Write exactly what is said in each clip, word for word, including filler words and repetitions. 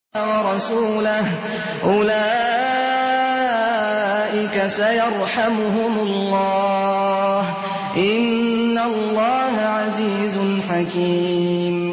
ورسوله أولئك سيرحمهم الله إن الله عزيز حكيم.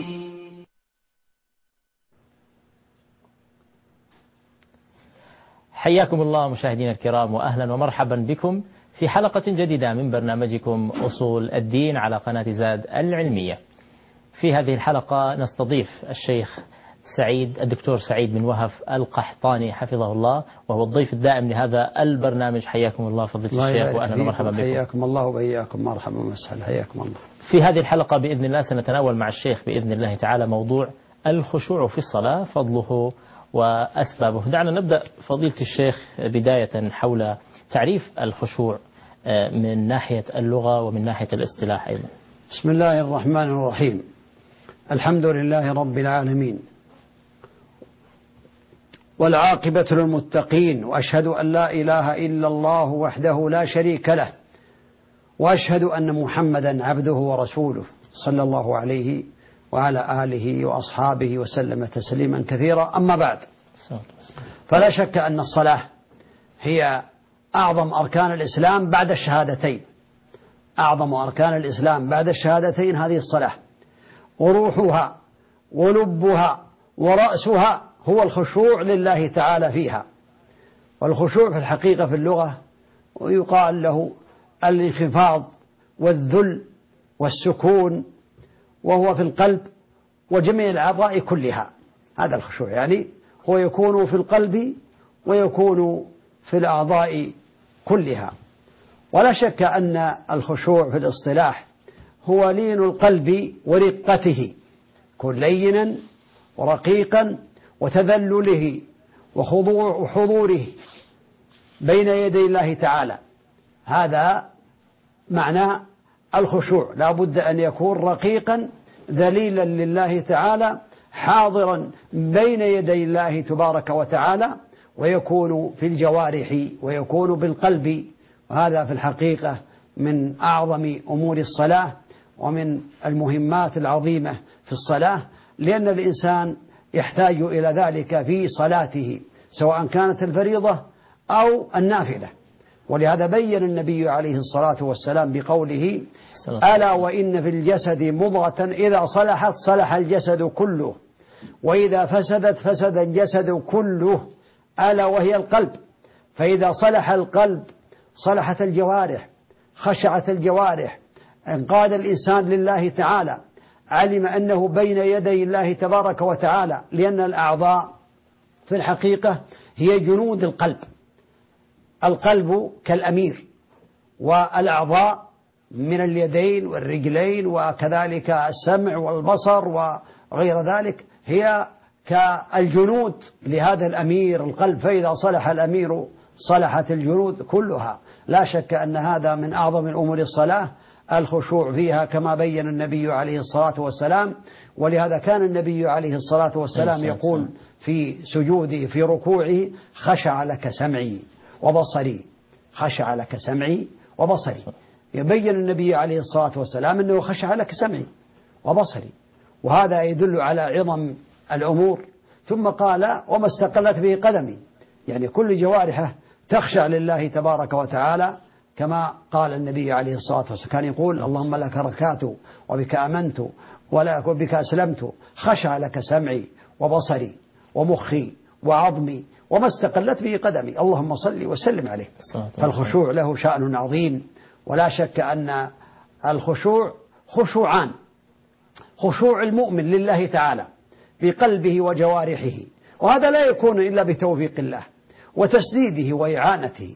حياكم الله مشاهدينا الكرام، وأهلا ومرحبا بكم في حلقة جديدة من برنامجكم أصول الدين على قناة زاد العلمية. في هذه الحلقة نستضيف الشيخ سعيد الدكتور سعيد بن وهف القحطاني حفظه الله، وهو الضيف الدائم لهذا البرنامج. حياكم الله فضيلة الشيخ، وأهلا ومرحبا بكم. حياكم الله وبياكم، مرحبا ومسهلا، حياكم الله. في هذه الحلقة بإذن الله سنتناول مع الشيخ بإذن الله تعالى موضوع الخشوع في الصلاة، فضله وأسبابه. دعنا نبدأ فضيلة الشيخ بداية حول تعريف الخشوع من ناحية اللغة ومن ناحية الاصطلاح أيضا. بسم الله الرحمن الرحيم، الحمد لله رب العالمين، والعاقبة للمتقين، وأشهد أن لا إله إلا الله وحده لا شريك له، وأشهد أن محمدا عبده ورسوله صلى الله عليه وعلى آله وأصحابه وسلم تسليما كثيرا. أما بعد، فلا شك أن الصلاة هي أعظم أركان الإسلام بعد الشهادتين. أعظم أركان الإسلام بعد الشهادتين هذه الصلاة، وروحها ولبها ورأسها هو الخشوع لله تعالى فيها. والخشوع في الحقيقة في اللغة يقال له الانخفاض والذل والسكون، وهو في القلب وجميع الأعضاء كلها. هذا الخشوع، يعني هو يكون في القلب ويكون في الأعضاء كلها. ولا شك أن الخشوع في الاصطلاح هو لين القلب ورقته، كن لينا ورقيقا وتذلله وحضوره بين يدي الله تعالى. هذا معنى الخشوع، لا بد أن يكون رقيقا ذليلا لله تعالى، حاضرا بين يدي الله تبارك وتعالى، ويكون في الجوارح ويكون بالقلب. وهذا في الحقيقة من أعظم أمور الصلاة ومن المهمات العظيمة في الصلاة، لأن الإنسان يحتاج إلى ذلك في صلاته، سواء كانت الفريضة أو النافلة. ولهذا بين النبي عليه الصلاة والسلام بقوله: ألا وإن في الجسد مضغة إذا صلحت صلح الجسد كله، وإذا فسدت فسد الجسد كله، ألا وهي القلب. فإذا صلح القلب صلحت الجوارح، خشعت الجوارح، انقاد الإنسان لله تعالى، علم أنه بين يدي الله تبارك وتعالى. لأن الأعضاء في الحقيقة هي جنود القلب، القلب كالأمير، والأعضاء من اليدين والرجلين وكذلك السمع والبصر وغير ذلك هي كالجنود لهذا الأمير القلب. فإذا صلح الأمير صلحت الجنود كلها. لا شك أن هذا من أعظم الأمور الصلاة، الخشوع فيها، كما بين النبي عليه الصلاة والسلام. ولهذا كان النبي عليه الصلاة والسلام يقول في سجوده في ركوعه: خشع لك سمعي وبصري، خشع لك سمعي وبصري. يبين النبي عليه الصلاة والسلام أنه خشع لك سمعي وبصري، وهذا يدل على عظم الأمور. ثم قال: وما استقلت به قدمي، يعني كل جوارحه تخشع لله تبارك وتعالى، كما قال النبي عليه الصلاة والسلام، كان يقول: اللهم لك ركعت وبك آمنت وبك أسلمت، خشع لك سمعي وبصري ومخي وعظمي وما استقلت به قدمي، اللهم صل وسلم عليه. فالخشوع له شأن عظيم. ولا شك أن الخشوع خشوعان: خشوع المؤمن لله تعالى بقلبه وجوارحه، وهذا لا يكون إلا بتوفيق الله وتسديده وإعانته،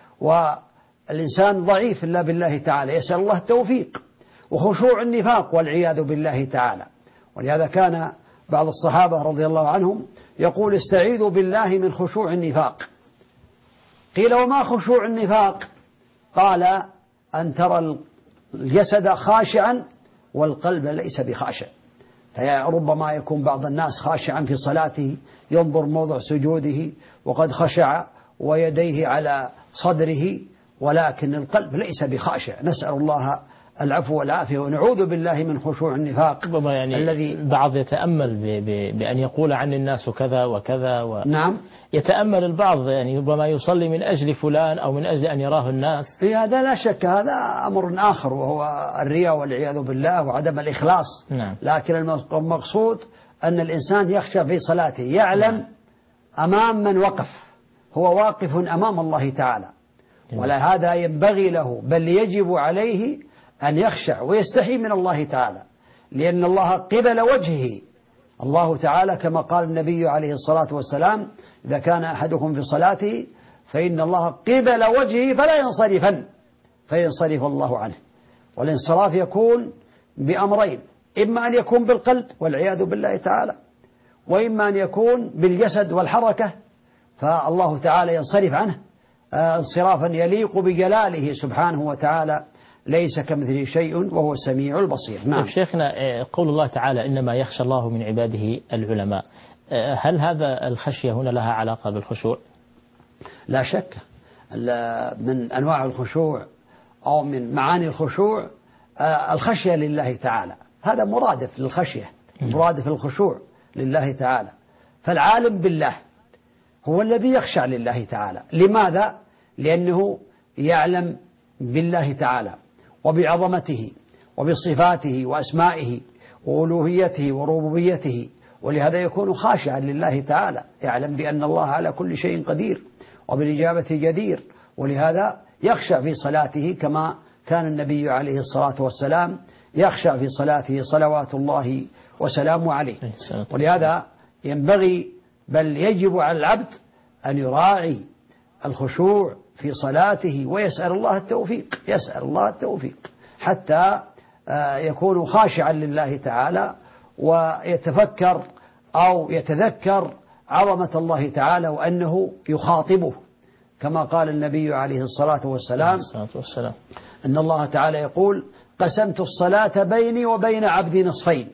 والإنسان ضعيف إلا بالله تعالى، يسأل الله التوفيق. وخشوع النفاق والعياذ بالله تعالى. ولهذا كان بعض الصحابة رضي الله عنهم يقول: استعيذوا بالله من خشوع النفاق. قيل: وما خشوع النفاق؟ قال: أن ترى الجسد خاشعا والقلب ليس بخاشع. فربما يكون بعض الناس خاشعا في صلاته، ينظر موضع سجوده وقد خشع ويديه على صدره، ولكن القلب ليس بخاشع. نسأل الله العفو والعافية، ونعوذ بالله من خشوع النفاق. ربما يعني الذي البعض يتأمل ب... ب... بأن يقول عن الناس كذا وكذا و... نعم يتأمل البعض يعني ربما يصلي من أجل فلان أو من أجل أن يراه الناس. في هذا لا شك، هذا أمر آخر وهو الرياء والعياذ بالله وعدم الإخلاص. نعم. لكن المقصود أن الإنسان يخشى في صلاته، يعلم نعم. أمام من وقف، هو واقف أمام الله تعالى، ولا هذا ينبغي له، بل يجب عليه أن يخشع ويستحي من الله تعالى، لأن الله قبل وجهه. الله تعالى كما قال النبي عليه الصلاة والسلام: إذا كان أحدكم في صلاته فإن الله قبل وجهه فلا ينصرفن، فينصرف الله عنه. والانصراف يكون بأمرين: إما أن يكون بالقلب والعياذ بالله تعالى، وإما أن يكون بالجسد والحركة، فالله تعالى ينصرف عنه انصرافا يليق بجلاله سبحانه وتعالى، ليس كمثله شيء وهو السميع البصير. نعم. شيخنا، قول الله تعالى: إنما يخشى الله من عباده العلماء، هل هذا الخشية هنا لها علاقة بالخشوع؟ لا شك، من أنواع الخشوع أو من معاني الخشوع الخشية لله تعالى، هذا مرادف للخشية، مرادف للخشوع لله تعالى. فالعالم بالله هو الذي يخشع لله تعالى. لماذا؟ لأنه يعلم بالله تعالى وبعظمته وبصفاته وأسمائه وألوهيته وربوبيته، ولهذا يكون خاشعا لله تعالى، يعلم بأن الله على كل شيء قدير وبالإجابة جدير، ولهذا يخشع في صلاته كما كان النبي عليه الصلاة والسلام يخشع في صلاته صلوات الله وسلامه عليه. ولهذا ينبغي بل يجب على العبد أن يراعي الخشوع في صلاته ويسأل الله التوفيق، يسأل الله التوفيق حتى يكون خاشعا لله تعالى ويتفكر أو يتذكر عظمة الله تعالى وأنه يخاطبه، كما قال النبي عليه الصلاة والسلام أن الله تعالى يقول: قسمت الصلاة بيني وبين عبدي نصفين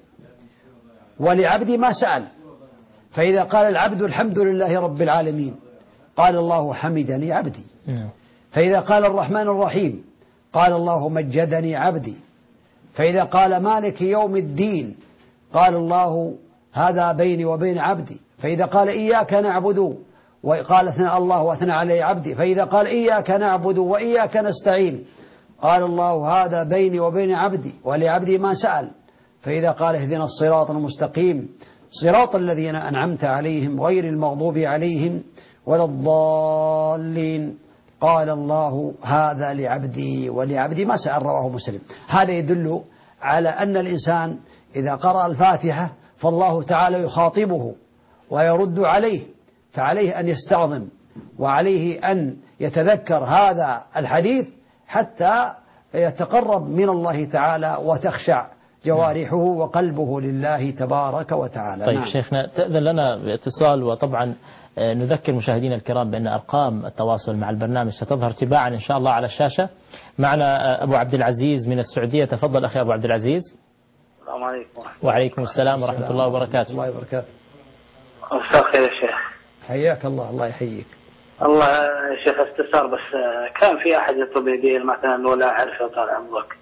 ولعبدي ما سأل، فإذا قال العبد الحمد لله رب العالمين قال الله حمدني عبدي، فإذا قال الرحمن الرحيم قال الله مجدني عبدي، فإذا قال مالك يوم الدين قال الله هذا بيني وبين عبدي، فإذا قال إياك نعبد وقال اثنى الله واثنى عليه عبدي، فإذا قال إياك نعبد وإياك نستعين قال الله هذا بيني وبين عبدي ولعبدي ما سأل، فإذا قال اهدنا الصراط المستقيم صراط الذين أنعمت عليهم غير المغضوب عليهم ولا الضالين قال الله هذا لعبدي ولعبدي ما سأل، رواه مسلم. هذا يدل على أن الإنسان إذا قرأ الفاتحة فالله تعالى يخاطبه ويرد عليه، فعليه أن يستعظم وعليه أن يتذكر هذا الحديث حتى يتقرب من الله تعالى وتخشع جوارحه وقلبه لله تبارك وتعالى. طيب نعم. شيخنا، تأذن لنا باتصال، وطبعا نذكر مشاهدينا الكرام بأن أرقام التواصل مع البرنامج ستظهر تباعا إن شاء الله على الشاشة. معنا أبو عبد العزيز من السعودية، تفضل أخي أبو عبد العزيز. السلام عليكم. وعليكم السلام ورحمة الله وبركاته. الله وبركاته. مساء الخير يا شيخ. حياك الله. الله يحييك. الله يا شيخ، استفسار بس، كان في أحد يطلب يدين مثلا ولا أعرفه طال عمرك؟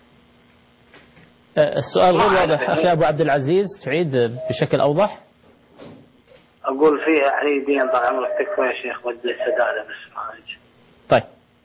السؤال غير واضح أخي أبو عبد العزيز، تعيد بشكل أوضح. أقول فيها علي دين طال عمرك تكفى يا شيخ، ودي السدادة بس ما أجي. طيب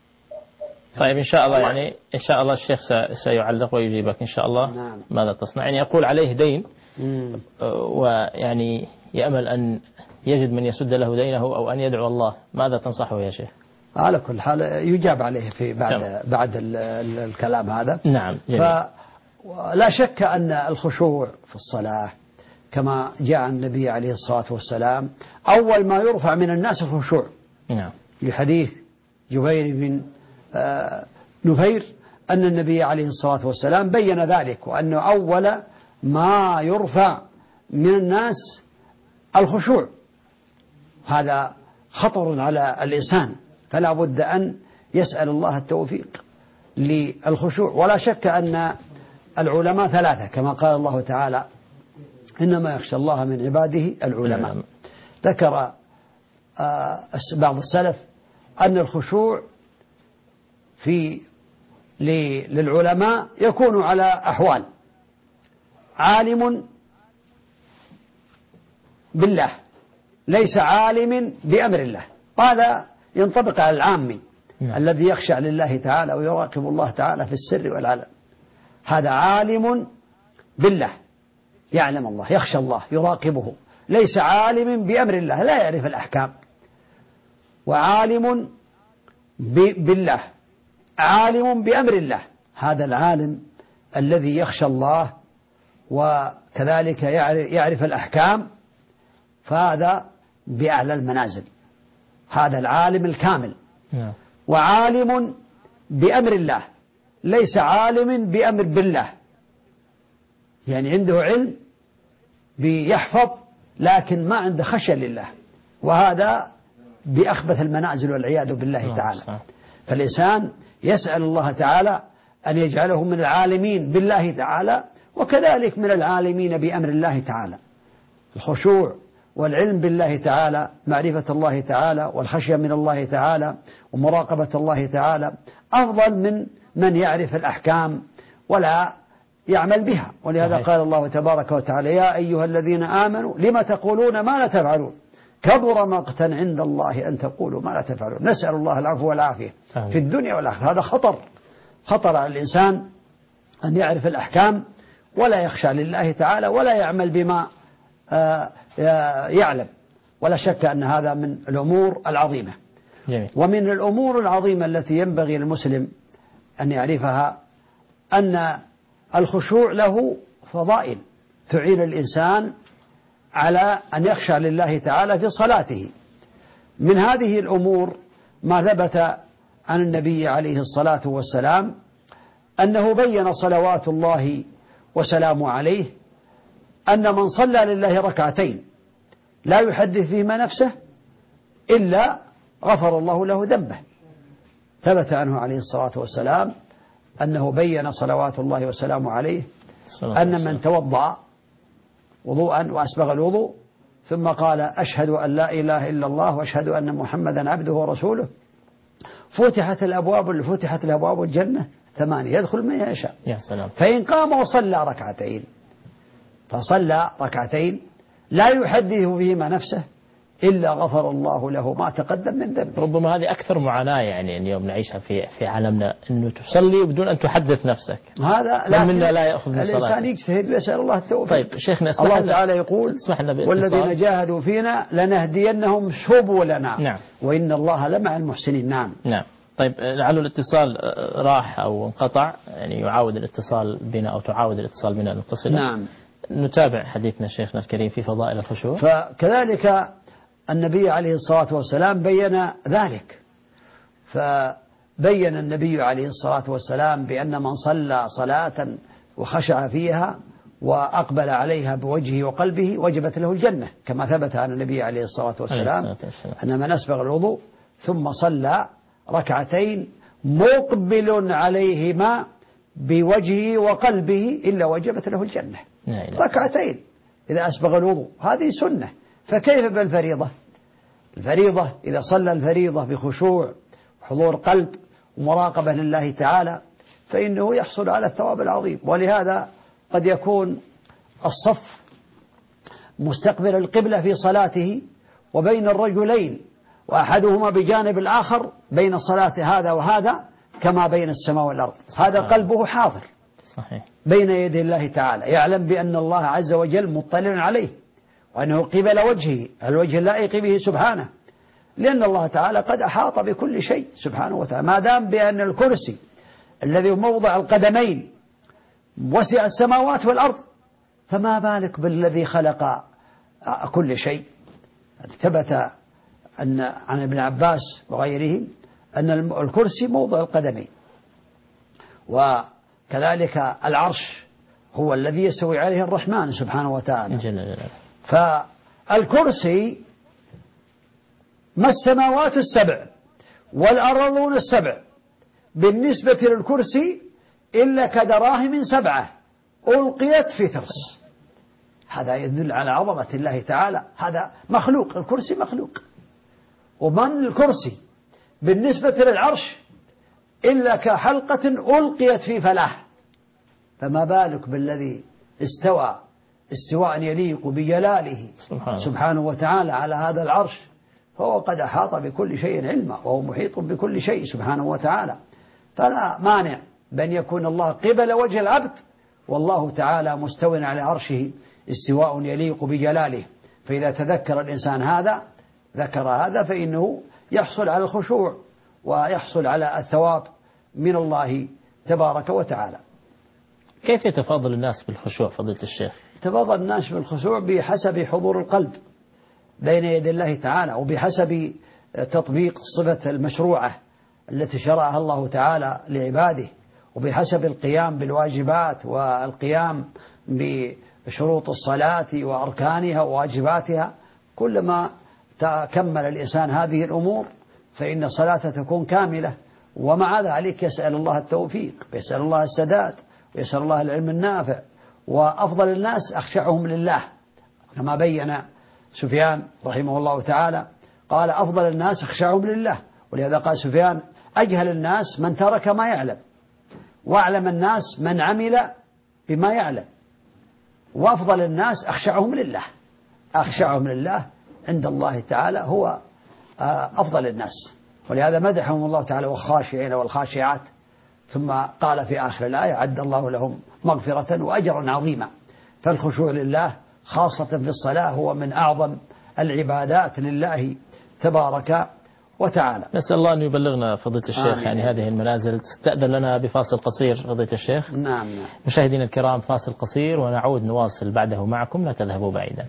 طيب إن شاء الله، يعني إن شاء الله الشيخ سيعلق ويجيبك إن شاء الله. نعم. ماذا تصنع؟ يعني يقول عليه دين مم. ويعني يأمل أن يجد من يسد له دينه أو أن يدعو الله، ماذا تنصحه يا شيخ؟ على كل حال يجاب عليه في بعد تمام. بعد ال ال الكلام هذا. نعم جميل. فلا شك أن الخشوع في الصلاة كما جاء النبي عليه الصلاة والسلام أول ما يرفع من الناس الخشوع. نعم. لحديث جبير بن آه نفير أن النبي عليه الصلاة والسلام بين ذلك، وأنه أول ما يرفع من الناس الخشوع. هذا خطر على الإنسان، فلا بد أن يسأل الله التوفيق للخشوع. ولا شك أن العلماء ثلاثة كما قال الله تعالى: إنما يخشى الله من عباده العلماء. ذكر بعض السلف أن الخشوع في للعلماء يكون على أحوال: عالم بالله ليس عالم بأمر الله، وهذا ينطبق على العامي نعم. الذي يخشع لله تعالى ويراقب الله تعالى في السر والعلن. هذا عالم بالله، يعلم الله، يخشى الله، يراقبه، ليس عالم بأمر الله، لا يعرف الأحكام. وعالم بالله عالم بأمر الله، هذا العالم الذي يخشى الله وكذلك يعرف الأحكام، فهذا بأعلى المنازل، هذا العالم الكامل. وعالم بأمر الله ليس عالم بأمر بالله، يعني عنده علم بيحفظ لكن ما عنده خشية لله، وهذا بأخبث المنازل والعياذ بالله تعالى. فالإنسان يسأل الله تعالى أن يجعله من العالمين بالله تعالى، وكذلك من العالمين بأمر الله تعالى. الخشوع والعلم بالله تعالى، معرفة الله تعالى والخشية من الله تعالى ومراقبة الله تعالى، أفضل من من يعرف الأحكام ولا يعمل بها. ولهذا قال الله تبارك وتعالى: يا أيها الذين آمنوا لما تقولون ما لا تفعلون كبر مقتا عند الله أن تقولوا ما لا تفعلون. نسأل الله العفو والعافية في الدنيا والآخرة. هذا خطر خطر على الإنسان أن يعرف الأحكام ولا يخشى لله تعالى ولا يعمل بما يعلم، ولا شك أن هذا من الأمور العظيمة. جميل. ومن الأمور العظيمة التي ينبغي للمسلم أن يعرفها أن الخشوع له فضائل تعين الإنسان على أن يخشى لله تعالى في صلاته. من هذه الأمور ما ثبت عن النبي عليه الصلاة والسلام أنه بين صلوات الله وسلامه عليه أن من صلى لله ركعتين لا يحدث فيهما نفسه إلا غفر الله له ذنبه. ثبت عنه عليه الصلاة والسلام أنه بين صلوات الله وسلامه عليه أن من توضأ وضوءا وأسبغ الوضوء ثم قال: أشهد أن لا إله إلا الله وأشهد أن محمدا عبده ورسوله، فتحت الأبواب فتحت الأبواب الجنة ثمانية يدخل من يشاء. يا سلام. فإن قام وصلى ركعتين فصلى ركعتين لا يحدث فيهما نفسه إلا غفر الله له ما تقدم من ذنبه. ربما هذه أكثر معاناة يعني اليوم نعيشها في في عالمنا، أنه تصلي بدون أن تحدث نفسك. هذا لا منا لا يأخذ من صلاته. الإنسان يجتهد ويسأل الله التوفيق. طيب شيخنا، الله تعالى يقول: والذين جاهدوا فينا لنهدينهم سبلنا. نعم. وإن الله لمع المحسنين. نعم. نعم. طيب لعل الاتصال راح أو انقطع، يعني يعاود الاتصال بنا أو تعاود الاتصال بنا نتصل. نعم. نتابع حديثنا شيخنا الكريم في فضائل الخشوع. فكذلك النبي عليه الصلاة والسلام بين ذلك، فبين النبي عليه الصلاة والسلام بأن من صلى صلاة وخشع فيها وأقبل عليها بوجهه وقلبه وجبت له الجنة، كما ثبت عن النبي عليه الصلاة والسلام أن من أسبغ الوضوء ثم صلى ركعتين مقبل عليهما بوجهه وقلبه إلا وجبت له الجنة. ركعتين إذا أسبغ الوضوء، هذه سنة، فكيف بالفريضة؟ الفريضة إذا صلى الفريضة بخشوع وحضور قلب ومراقبة لله تعالى فإنه يحصل على الثواب العظيم. ولهذا قد يكون الصف مستقبل القبلة في صلاته وبين الرجلين وأحدهما بجانب الآخر بين صلاة هذا وهذا كما بين السماء والأرض، هذا قلبه حاضر صحيح بين يدي الله تعالى، يعلم بأن الله عز وجل مطلع عليه وأنه قبل وجهه الوجه اللائق به سبحانه، لأن الله تعالى قد أحاط بكل شيء سبحانه وتعالى. ما دام بأن الكرسي الذي موضع القدمين وسع السماوات والأرض، فما بالك بالذي خلق كل شيء. ثبت أن عن ابن عباس وغيره أن الكرسي موضع القدمين، وكذلك العرش هو الذي يستوي عليه الرحمن سبحانه وتعالى. جل جلاله. فالكرسي ما السماوات السبع والأرضون السبع بالنسبة للكرسي إلا كدراهم سبعة ألقيت في ترس. هذا يدل على عظمة الله تعالى، هذا مخلوق، الكرسي مخلوق. ومن الكرسي بالنسبة للعرش إلا كحلقة ألقيت في فلاة، فما بالك بالذي استوى استواء يليق بجلاله سبحانه, سبحانه وتعالى على هذا العرش، فهو قد أحاط بكل شيء علما، وهو محيط بكل شيء سبحانه وتعالى. فلا مانع بأن يكون الله قبل وجه العبد، والله تعالى مستو على عرشه استواء يليق بجلاله. فإذا تذكر الإنسان هذا ذكر هذا فإنه يحصل على الخشوع ويحصل على الثواب من الله تبارك وتعالى. كيف يتفاضل الناس بالخشوع فضيلة الشيخ؟ يتفاضل الناس بالخشوع بحسب حضور القلب بين يدي الله تعالى، وبحسب تطبيق الصفة المشروعة التي شرعها الله تعالى لعباده، وبحسب القيام بالواجبات والقيام بشروط الصلاة وأركانها وواجباتها. كلما تكمل الإنسان هذه الأمور فإن صلاته تكون كاملة، ومع ذلك يسأل الله التوفيق ويسأل الله السداد ويسأل الله العلم النافع. وأفضل الناس أخشعهم لله، كما بين سفيان رحمه الله تعالى قال أفضل الناس أخشعهم لله، ولهذا قال سفيان أجهل الناس من ترك ما يعلم، وأعلم الناس من عمل بما يعلم، وأفضل الناس أخشعهم لله. أخشعهم لله عند الله تعالى هو أفضل الناس، ولهذا مدحهم الله تعالى والخاشعين والخاشعات، ثم قال في آخر الآية عد الله لهم مغفرة وأجرا عظيما. فالخشوع لله خاصة في الصلاة هو من أعظم العبادات لله تبارك وتعالى. نسأل الله أن يبلغنا فضيلة الشيخ آمين. يعني هذه المنازل. تأذن لنا بفاصل قصير فضيلة الشيخ؟ نعم نعم. مشاهدينا الكرام فاصل قصير ونعود نواصل بعده معكم، لا تذهبوا بعيدا.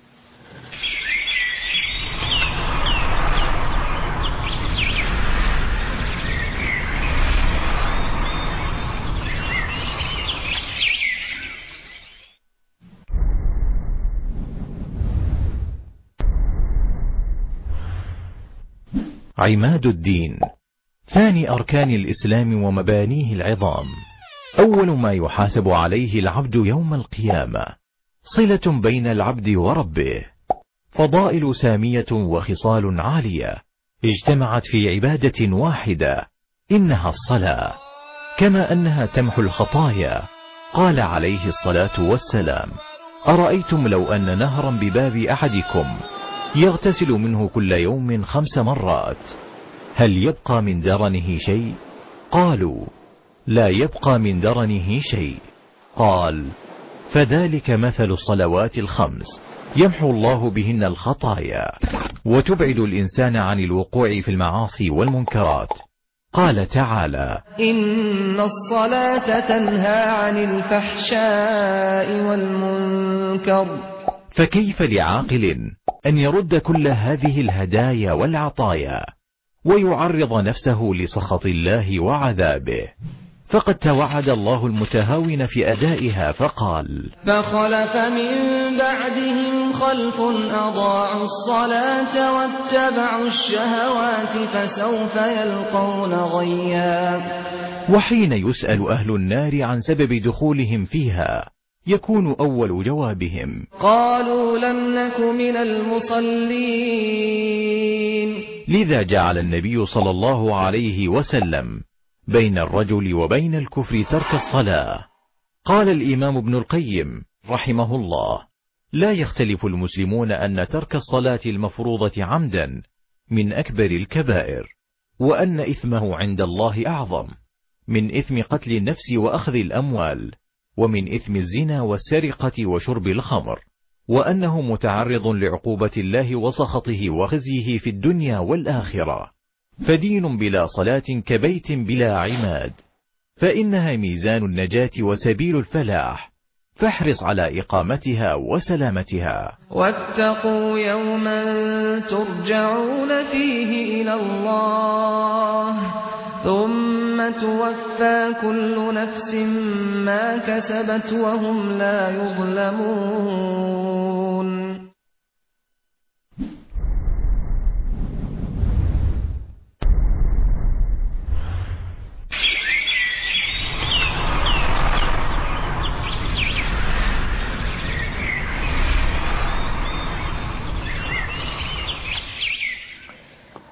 عماد الدين، ثاني أركان الإسلام ومبانيه العظام، أول ما يحاسب عليه العبد يوم القيامة، صلة بين العبد وربه، فضائل سامية وخصال عالية اجتمعت في عبادة واحدة، إنها الصلاة، كما أنها تمحو الخطايا. قال عليه الصلاة والسلام: أرأيتم لو أن نهرا بباب أحدكم يغتسل منه كل يوم خمس مرات هل يبقى من درنه شيء؟ قالوا: لا يبقى من درنه شيء. قال: فذلك مثل الصلوات الخمس يمحو الله بهن الخطايا وتبعد الإنسان عن الوقوع في المعاصي والمنكرات. قال تعالى: إن الصلاة تنهى عن الفحشاء والمنكر. فكيف لعاقل أن يرد كل هذه الهدايا والعطايا ويعرض نفسه لسخط الله وعذابه؟ فقد توعد الله المتهاون في أدائها فقال: فخلف من بعدهم خلف أضاعوا الصلاة واتبعوا الشهوات فسوف يلقون غيا. وحين يسأل أهل النار عن سبب دخولهم فيها يكون أول جوابهم: قالوا لم نك من المصلين. لذا جعل النبي صلى الله عليه وسلم بين الرجل وبين الكفر ترك الصلاة. قال الإمام ابن القيم رحمه الله: لا يختلف المسلمون أن ترك الصلاة المفروضة عمدا من أكبر الكبائر، وأن إثمه عند الله أعظم من إثم قتل النفس وأخذ الأموال، ومن إثم الزنا والسرقة وشرب الخمر، وأنه متعرض لعقوبة الله وسخطه وخزيه في الدنيا والآخرة. فدين بلا صلاة كبيت بلا عماد، فإنها ميزان النجاة وسبيل الفلاح، فاحرص على إقامتها وسلامتها. واتقوا يوما ترجعون فيه إلى الله ثم توفى كل نفس ما كسبت وهم لا يظلمون.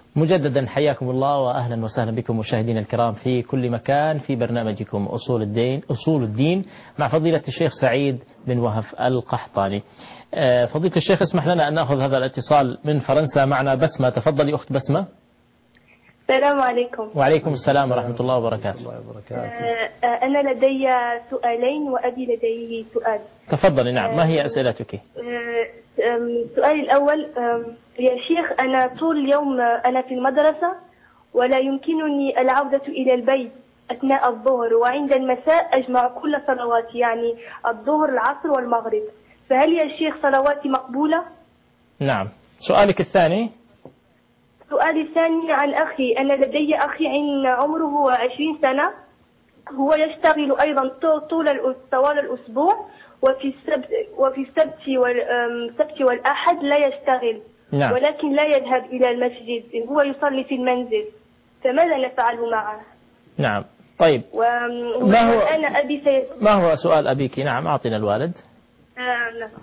مجددا حياكم الله وأهلا وسهلا بكم مشاهدينا الكرام في كل مكان في برنامجكم أصول الدين أصول الدين مع فضيلة الشيخ سعيد بن وهف القحطاني. فضيلة الشيخ اسمح لنا أن نأخذ هذا الاتصال من فرنسا. معنا بسمة. تفضلي أخت بسمة. السلام عليكم. وعليكم السلام ورحمة الله وبركاته. أنا لدي سؤالين وأبي لديه سؤال. تفضلي. نعم، ما هي أسئلتك؟ السؤال الأول، يا شيخ أنا طول اليوم أنا في المدرسة ولا يمكنني العودة إلى البيت أثناء الظهر، وعند المساء أجمع كل صلواتي يعني الظهر العصر والمغرب، فهل يا شيخ صلواتي مقبولة؟ نعم. سؤالك الثاني؟ سؤالي الثاني عن أخي. أنا لدي أخي عن عمره عشرين سنة، هو يشتغل أيضا طول طوال الأسبوع، وفي السبت وفي السبت والسبت والأحد لا يشتغل. نعم. ولكن لا يذهب إلى المسجد، هو يصلي في المنزل، فماذا نفعل معه؟ نعم. طيب، ما هو أنا أبي سي... ما هو سؤال أبيك؟ نعم، أعطينا الوالد. آه نعم.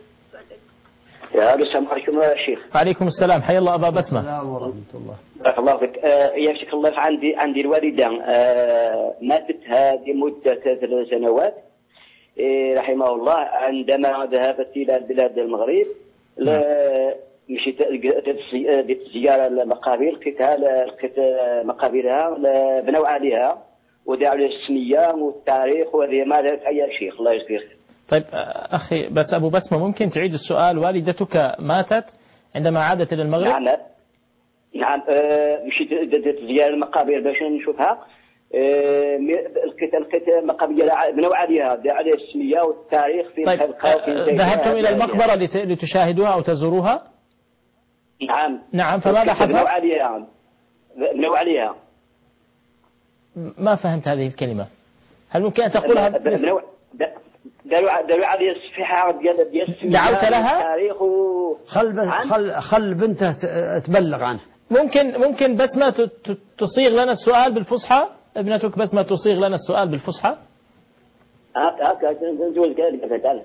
يا السلام عليكم يا شيخ. وعليكم السلام. حيا الله أبا بسمة. السلام ورحمة الله. بارك الله فيك. آه يا شيخ الله، عندي عندي الوالدة آه ماتت هذه مدة ثلاث سنوات إيه رحمه الله. عندما ذهبت إلى بلاد المغرب مشيت لزيارة المقابر، لقيت لقيت مقابرها بنوا عليها ودعوا عليها السمية والتاريخ وهذه ماذا يا شيخ الله يجزيك. طيب أخي بس أبو بسمة، ممكن تعيد السؤال؟ والدتك ماتت عندما عادت إلى المغرب؟ نعم نعم. آه مشيت زيارة المقابر باش نشوفها. آه لقيت لقيت مقابر بنوا عليها دعوا عليها السمية والتاريخ في طيب ذهبتم إلى المقبرة لتشاهدوها أو تزوروها؟ نعم نعم. فماذا حصل؟ بنوا عليها بنوا عليها. ما فهمت هذه الكلمة. هل ممكن أن تقولها؟ بنوا داروا داروا على الصفحة ديال ديال دعوت لها؟ التاريخ و خل خل خل بنته تبلغ عنه. ممكن ممكن بسمة تصيغ لنا السؤال بالفصحى؟ ابنتك بسمة تصيغ لنا السؤال بالفصحى؟ هاك هاك نزول كذا تعال.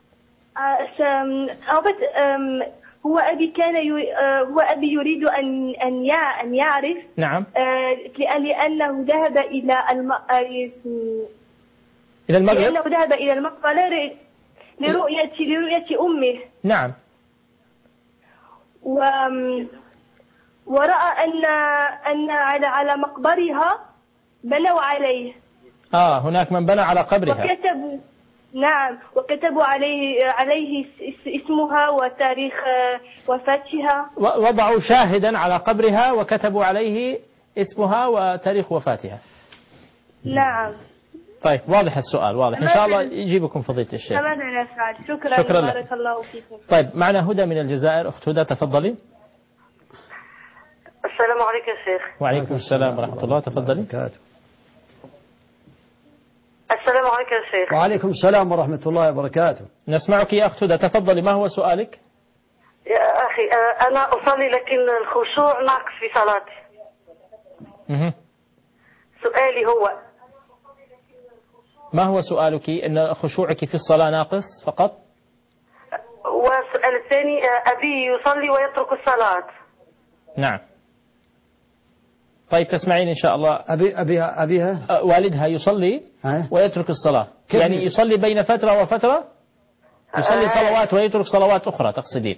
أه بس هو أبي كان هو أبي يريد أن أن أن يعرف. نعم. لأنه ذهب إلى الم إلى المغرب. لأنه ذهب إلى المقبرة لرؤية لرؤية أمه. نعم. و ورأى أن أن على على مقبرها بنوا عليه. آه هناك من بنى على قبرها. وكتبوا. نعم، وكتبوا عليه عليه اسمها وتاريخ وفاتها. وضعوا شاهدا على قبرها وكتبوا عليه اسمها وتاريخ وفاتها. نعم. طيب واضح السؤال، واضح. إن شاء الله يجيبكم فضيلة الشيخ. ماذا نفعل؟ شكرا. شكرا بارك الله فيكم. طيب معنا هدى من الجزائر. أخت هدى تفضلي. السلام عليكم يا شيخ. وعليكم السلام ورحمة الله. تفضلي. السلام عليكم يا شيخ. وعليكم السلام ورحمة الله وبركاته. نسمعك يا أخت هدى. تفضلي. ما هو سؤالك؟ يا أخي أنا أصلي لكن الخشوع ناقص في صلاتي. مه. سؤالي هو، ما هو سؤالك؟ أن خشوعك في الصلاة ناقص فقط؟ والسؤال الثاني، أبي يصلي ويترك الصلاة. نعم. طيب تسمعين إن شاء الله. أبي أبيها أبيها والدها يصلي أه؟ ويترك الصلاة، يعني يصلي بين فترة وفترة، يصلي أه؟ صلوات ويترك صلوات أخرى تقصدين؟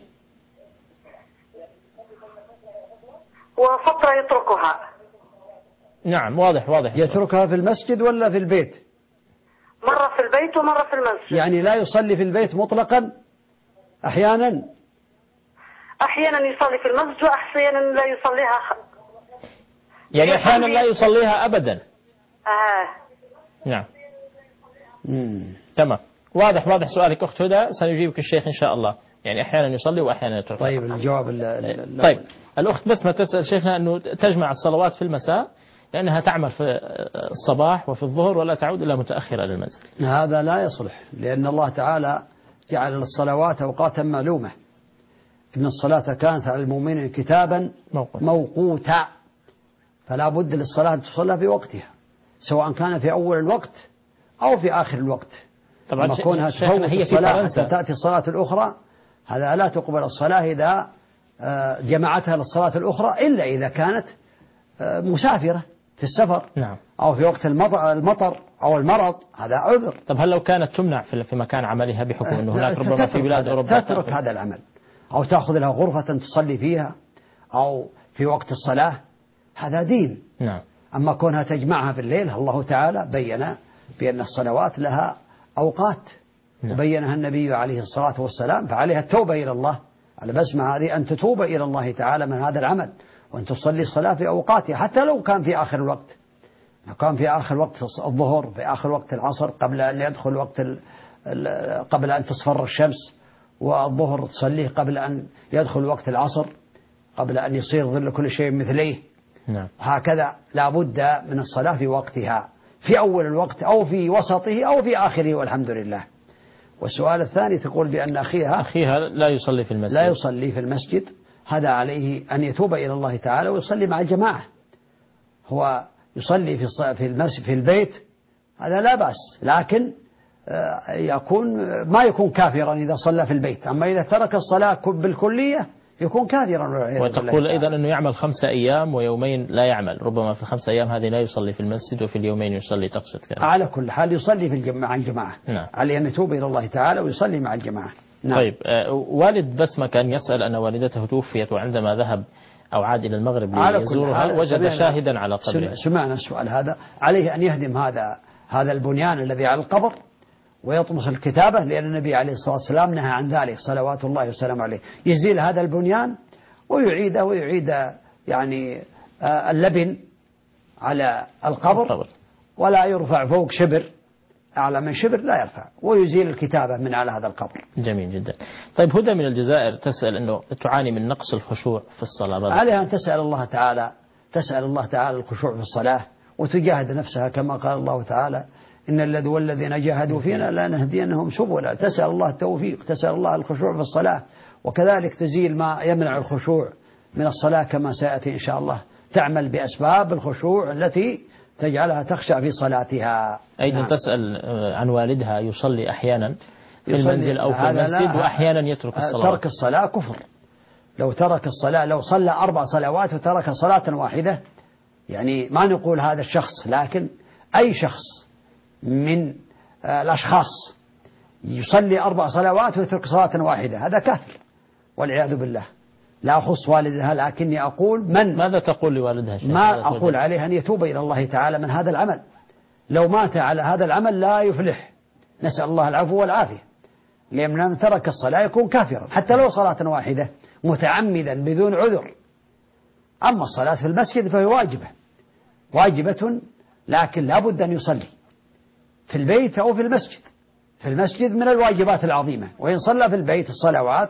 وفترة يتركها. نعم واضح واضح. يتركها في المسجد ولا في البيت؟ مرة في البيت ومرة في المسجد. يعني لا يصلي في البيت مطلقا؟ أحيانا أحيانا يصلي في المسجد وأحيانا لا يصليها. يعني أحيانا لا يصليها أبدا. آه. نعم. مم. تمام. واضح واضح سؤالك أخت هدى. سنجيبك الشيخ إن شاء الله. يعني أحيانا يصلي وأحيانا يترك. طيب الجواب ال طيب الأخت بس ما تسأل شيخنا أنه تجمع الصلوات في المساء لأنها تعمل في الصباح وفي الظهر ولا تعود إلا متأخرة للمنزل. هذا لا يصلح، لأن الله تعالى جعل الصلوات أوقاتا معلومة. إن الصلاة كانت على المؤمنين كتابا موقوتا, موقوتا. فلا بد للصلاة أن تصلى في وقتها، سواء كان في أول الوقت أو في آخر الوقت. طبعا كونها تفوت هي الصلاة حتى تأتي الصلاة الأخرى، هذا لا تقبل الصلاة إذا جماعتها للصلاة الأخرى إلا إذا كانت مسافرة في السفر نعم. أو في وقت المطر أو المرض، هذا عذر. طب هل لو كانت تمنع في مكان عملها بحكم أنه هناك ربما في بلاد أوروبا تترك هذا العمل، أو تأخذ لها غرفة تصلي فيها أو في وقت الصلاة، هذا دين. نعم. أما كونها تجمعها في الليل، الله تعالى بين بأن الصلوات لها أوقات. نعم. وبينها النبي عليه الصلاة والسلام، فعليها التوبة إلى الله على بسمة هذه، أن تتوب إلى الله تعالى من هذا العمل، وأن تصلي الصلاة في أوقاتها حتى لو كان في آخر الوقت، لو كان في آخر وقت الظهر، في آخر وقت العصر، قبل أن يدخل وقت ال ال قبل أن تصفر الشمس، والظهر تصليه قبل أن يدخل وقت العصر، قبل أن يصير ظل كل شيء مثليه. نعم. هكذا لا بد من الصلاة في وقتها، في أول الوقت أو في وسطه أو في آخره، والحمد لله. والسؤال الثاني تقول بأن أخيها أخيها لا يصلي في المسجد لا يصلي في المسجد، هذا عليه أن يتوب إلى الله تعالى ويصلي مع الجماعة. هو يصلي في في المسجد في البيت، هذا لا بأس، لكن يكون ما يكون كافرا إذا صلى في البيت. أما إذا ترك الصلاة بالكلية يكون كافرا. وتقول أيضا أنه يعمل خمسة أيام ويومين لا يعمل، ربما في الخمسة أيام هذه لا يصلي في المسجد وفي اليومين يصلي، تقصد كذا؟ على كل حال يصلي في الجماعة مع الجماعة. نعم. عليه أن يتوب إلى الله تعالى ويصلي مع الجماعة. نعم. طيب والد بسمة كان يسأل أن والدته توفيت، وعندما ذهب أو عاد إلى المغرب ليزورها وجد شاهدا على قبرها. سمعنا السؤال هذا. عليه أن يهدم هذا هذا البنيان الذي على القبر ويطمس الكتابة، لأن النبي عليه الصلاة والسلام نهى عن ذلك صلوات الله وسلامه عليه. يزيل هذا البنيان ويعيده ويعيد يعني اللبن على القبر، ولا يرفع فوق شبر، أعلى من شبر لا يرفع، ويزيل الكتابة من على هذا القبر. جميل جدا. طيب هدى من الجزائر تسأل أنه تعاني من نقص الخشوع في الصلاة. عليها أن تسأل الله تعالى تسأل الله تعالى الخشوع في الصلاة، وتجاهد نفسها كما قال الله تعالى: إن الذين والذين جاهدوا فينا لا نهدينهم سبلا. تسأل الله التوفيق، تسأل الله الخشوع في الصلاة، وكذلك تزيل ما يمنع الخشوع من الصلاة كما سيأتي إن شاء الله. تعمل بأسباب الخشوع التي تجعلها تخشع في صلاتها. أيضا نعم. تسأل عن والدها يصلي أحيانا في المنزل أو في المسجد وأحيانا يترك الصلاة. ترك الصلاة كفر. لو ترك الصلاة، لو صلى أربع صلوات وترك صلاة واحدة، يعني ما نقول هذا الشخص، لكن أي شخص من الأشخاص يصلي أربع صلوات ويترك صلاة واحدة، هذا كافر والعياذ بالله. لا أخص والدها، لكني أقول من ماذا تقول لوالدها؟ ما أقول عليه أن يتوب إلى الله تعالى من هذا العمل. لو مات على هذا العمل لا يفلح، نسأل الله العفو والعافية. لأن من ترك الصلاة يكون كافرا حتى لو صلاة واحدة متعمدا بدون عذر. أما الصلاة في المسجد فهي واجبة واجبة، لكن لا بد أن يصلي في البيت أو في المسجد. في المسجد من الواجبات العظيمة، وإن صلى في البيت الصلوات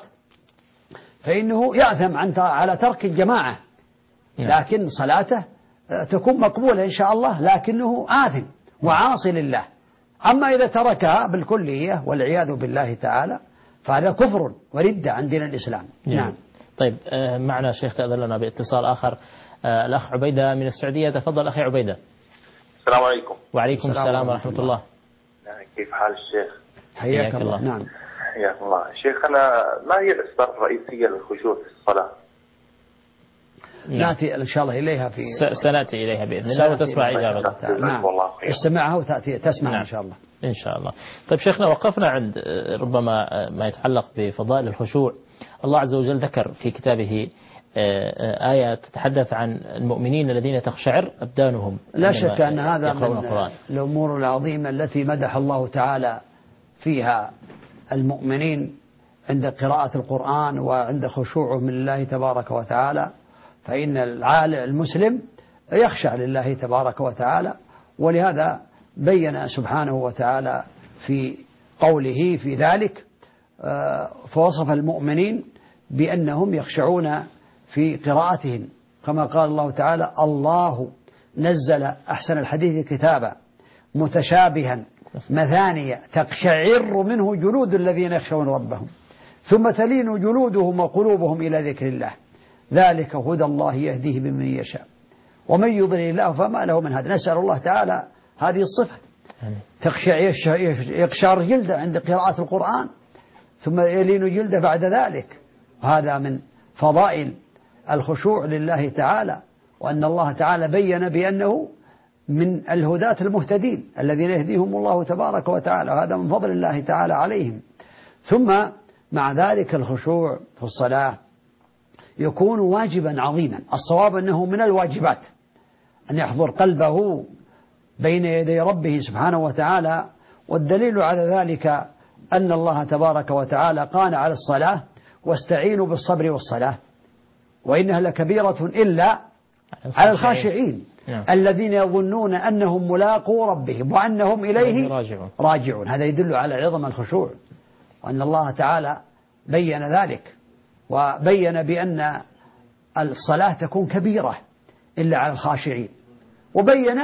فإنه يأثم عن على ترك الجماعة، لكن صلاته تكون مقبولة إن شاء الله، لكنه آثم وعاصي لله. أما إذا تركها بالكلية والعياذ بالله تعالى فهذا كفر وردة عن دين الإسلام. جميل. نعم. طيب معنا شيخ تأذن لنا باتصال آخر، الأخ عبيدة من السعودية. تفضل أخي عبيدة. السلام عليكم. وعليكم السلام, السلام ورحمة الله, الله. كيف حال الشيخ؟ حياك الله. نعم. حياك الله شيخ. أنا ما هي الأسباب الرئيسية للخشوع في الصلاة؟ نأتي إن شاء الله إليها في سنأتي إليها بإذن الله وتسمع إجابة. نعم. استمعها وتأتي تسمع. نعم. إن شاء الله. إن شاء الله. طيب شيخنا، وقفنا عند ربما ما يتعلق بفضائل الخشوع. الله عز وجل ذكر في كتابه آية تتحدث عن المؤمنين الذين تخشعر أبدانهم. لا شك أن هذا من الأمور العظيمة التي مدح الله تعالى فيها المؤمنين عند قراءة القرآن وعند خشوعهم من الله تبارك وتعالى. فإن العالم المسلم يخشع لله تبارك وتعالى، ولهذا بين سبحانه وتعالى في قوله في ذلك فوصف المؤمنين بأنهم يخشعون في قراءتهم، كما قال الله تعالى: الله نزل أحسن الحديث كتابا متشابها مثانية تقشعر منه جلود الذين يخشون ربهم ثم تلين جلودهم وقلوبهم إلى ذكر الله ذلك هدى الله يهديه بمن يشاء ومن يضلل الله فما له من هاد. نسأل الله تعالى هذه الصفة، يقشعر جلده عند قراءة القرآن ثم يلين جلده بعد ذلك. هذا من فضائل الخشوع لله تعالى، وأن الله تعالى بين بأنه من الهداة المهتدين الذين يهديهم الله تبارك وتعالى، وهذا من فضل الله تعالى عليهم. ثم مع ذلك الخشوع في الصلاة يكون واجبا عظيما، الصواب أنه من الواجبات أن يحضر قلبه بين يدي ربه سبحانه وتعالى. والدليل على ذلك أن الله تبارك وتعالى قال على الصلاة: واستعينوا بالصبر والصلاة وإنها لكبيرة إلا على الخاشعين الذين يظنون أنهم ملاقو ربهم وأنهم إليه راجعون. هذا يدل على عظم الخشوع، وأن الله تعالى بين ذلك، وبين بأن الصلاة تكون كبيرة إلا على الخاشعين، وبين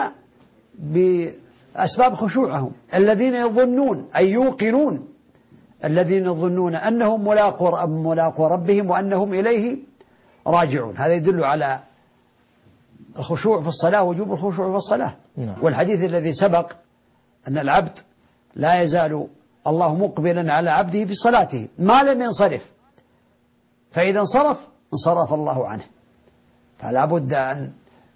بأسباب خشوعهم: الذين يظنون أي يوقنون، الذين يظنون أنهم ملاقو ملاقو ربهم وأنهم إليه راجعون. هذا يدل على الخشوع في الصلاة، وجوب الخشوع في الصلاة. والحديث الذي سبق أن العبد لا يزال الله مقبلا على عبده في صلاته ما لم ينصرف، فإذا انصرف انصرف الله عنه. فلا بد أن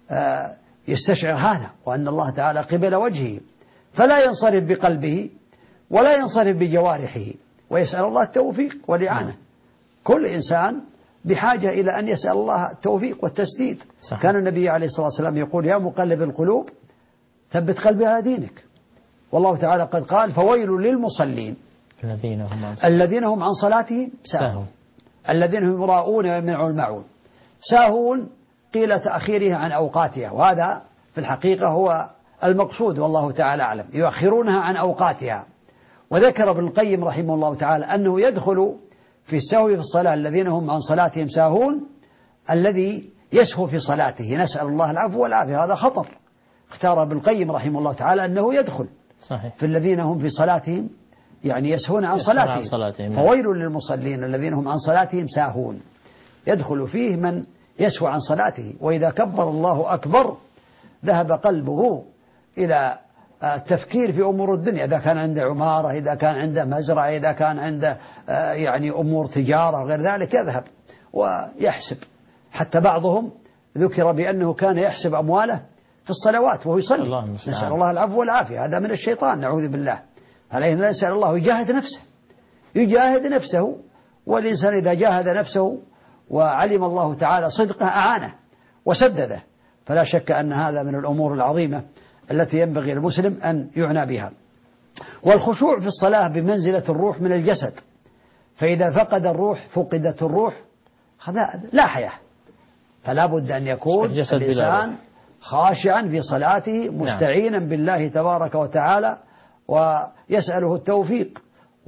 يستشعر هذا، وأن الله تعالى قبل وجهه، فلا ينصرف بقلبه ولا ينصرف بجوارحه، ويسأل الله التوفيق والإعانة. كل إنسان بحاجة إلى أن يسأل الله التوفيق والتسديد. صحيح. كان النبي عليه الصلاة والسلام يقول: يا مقلب القلوب ثبت قلبي على دينك. والله تعالى قد قال: فويل للمصلين الذين هم عن, الذين هم عن صلاتهم ساهون الذين هم يراءون ويمنعون الماعون. ساهون قيل تأخيرها عن أوقاتها، وهذا في الحقيقة هو المقصود والله تعالى أعلم، يؤخرونها عن أوقاتها. وذكر ابن القيم رحمه الله تعالى أنه يدخل في السهو في الصلاة الذين هم عن صلاتهم ساهون الذي يسهو في صلاته، نسأل الله العفو والعافية. هذا خطر، اختار ابن القيم رحمه الله تعالى أنه يدخل صحيح. في الذين هم في صلاتهم يعني يسهون عن صلاتهم, عن صلاتهم. فويل للمصلين الذين هم عن صلاتهم ساهون، يدخل فيه من يسهو عن صلاته. وإذا كبر الله أكبر ذهب قلبه إلى التفكير في أمور الدنيا، إذا كان عنده عمارة، إذا كان عنده مزرعة، إذا كان عنده يعني أمور تجارة وغير ذلك، يذهب ويحسب. حتى بعضهم ذكر بأنه كان يحسب أمواله في الصلوات وهو يصلي، نسأل الله العفو والعافية. هذا من الشيطان، نعوذ بالله. علينا نسأل الله يجاهد نفسه يجاهد نفسه والإنسان إذا جاهد نفسه وعلم الله تعالى صدقه أعانه وسدده. فلا شك أن هذا من الأمور العظيمة التي ينبغي المسلم أن يعنى بها. والخشوع في الصلاة بمنزلة الروح من الجسد، فإذا فقد الروح فقدت الروح لا حياة. فلا بد أن يكون الإنسان خاشعا في صلاته مستعينا بالله تبارك وتعالى ويسأله التوفيق.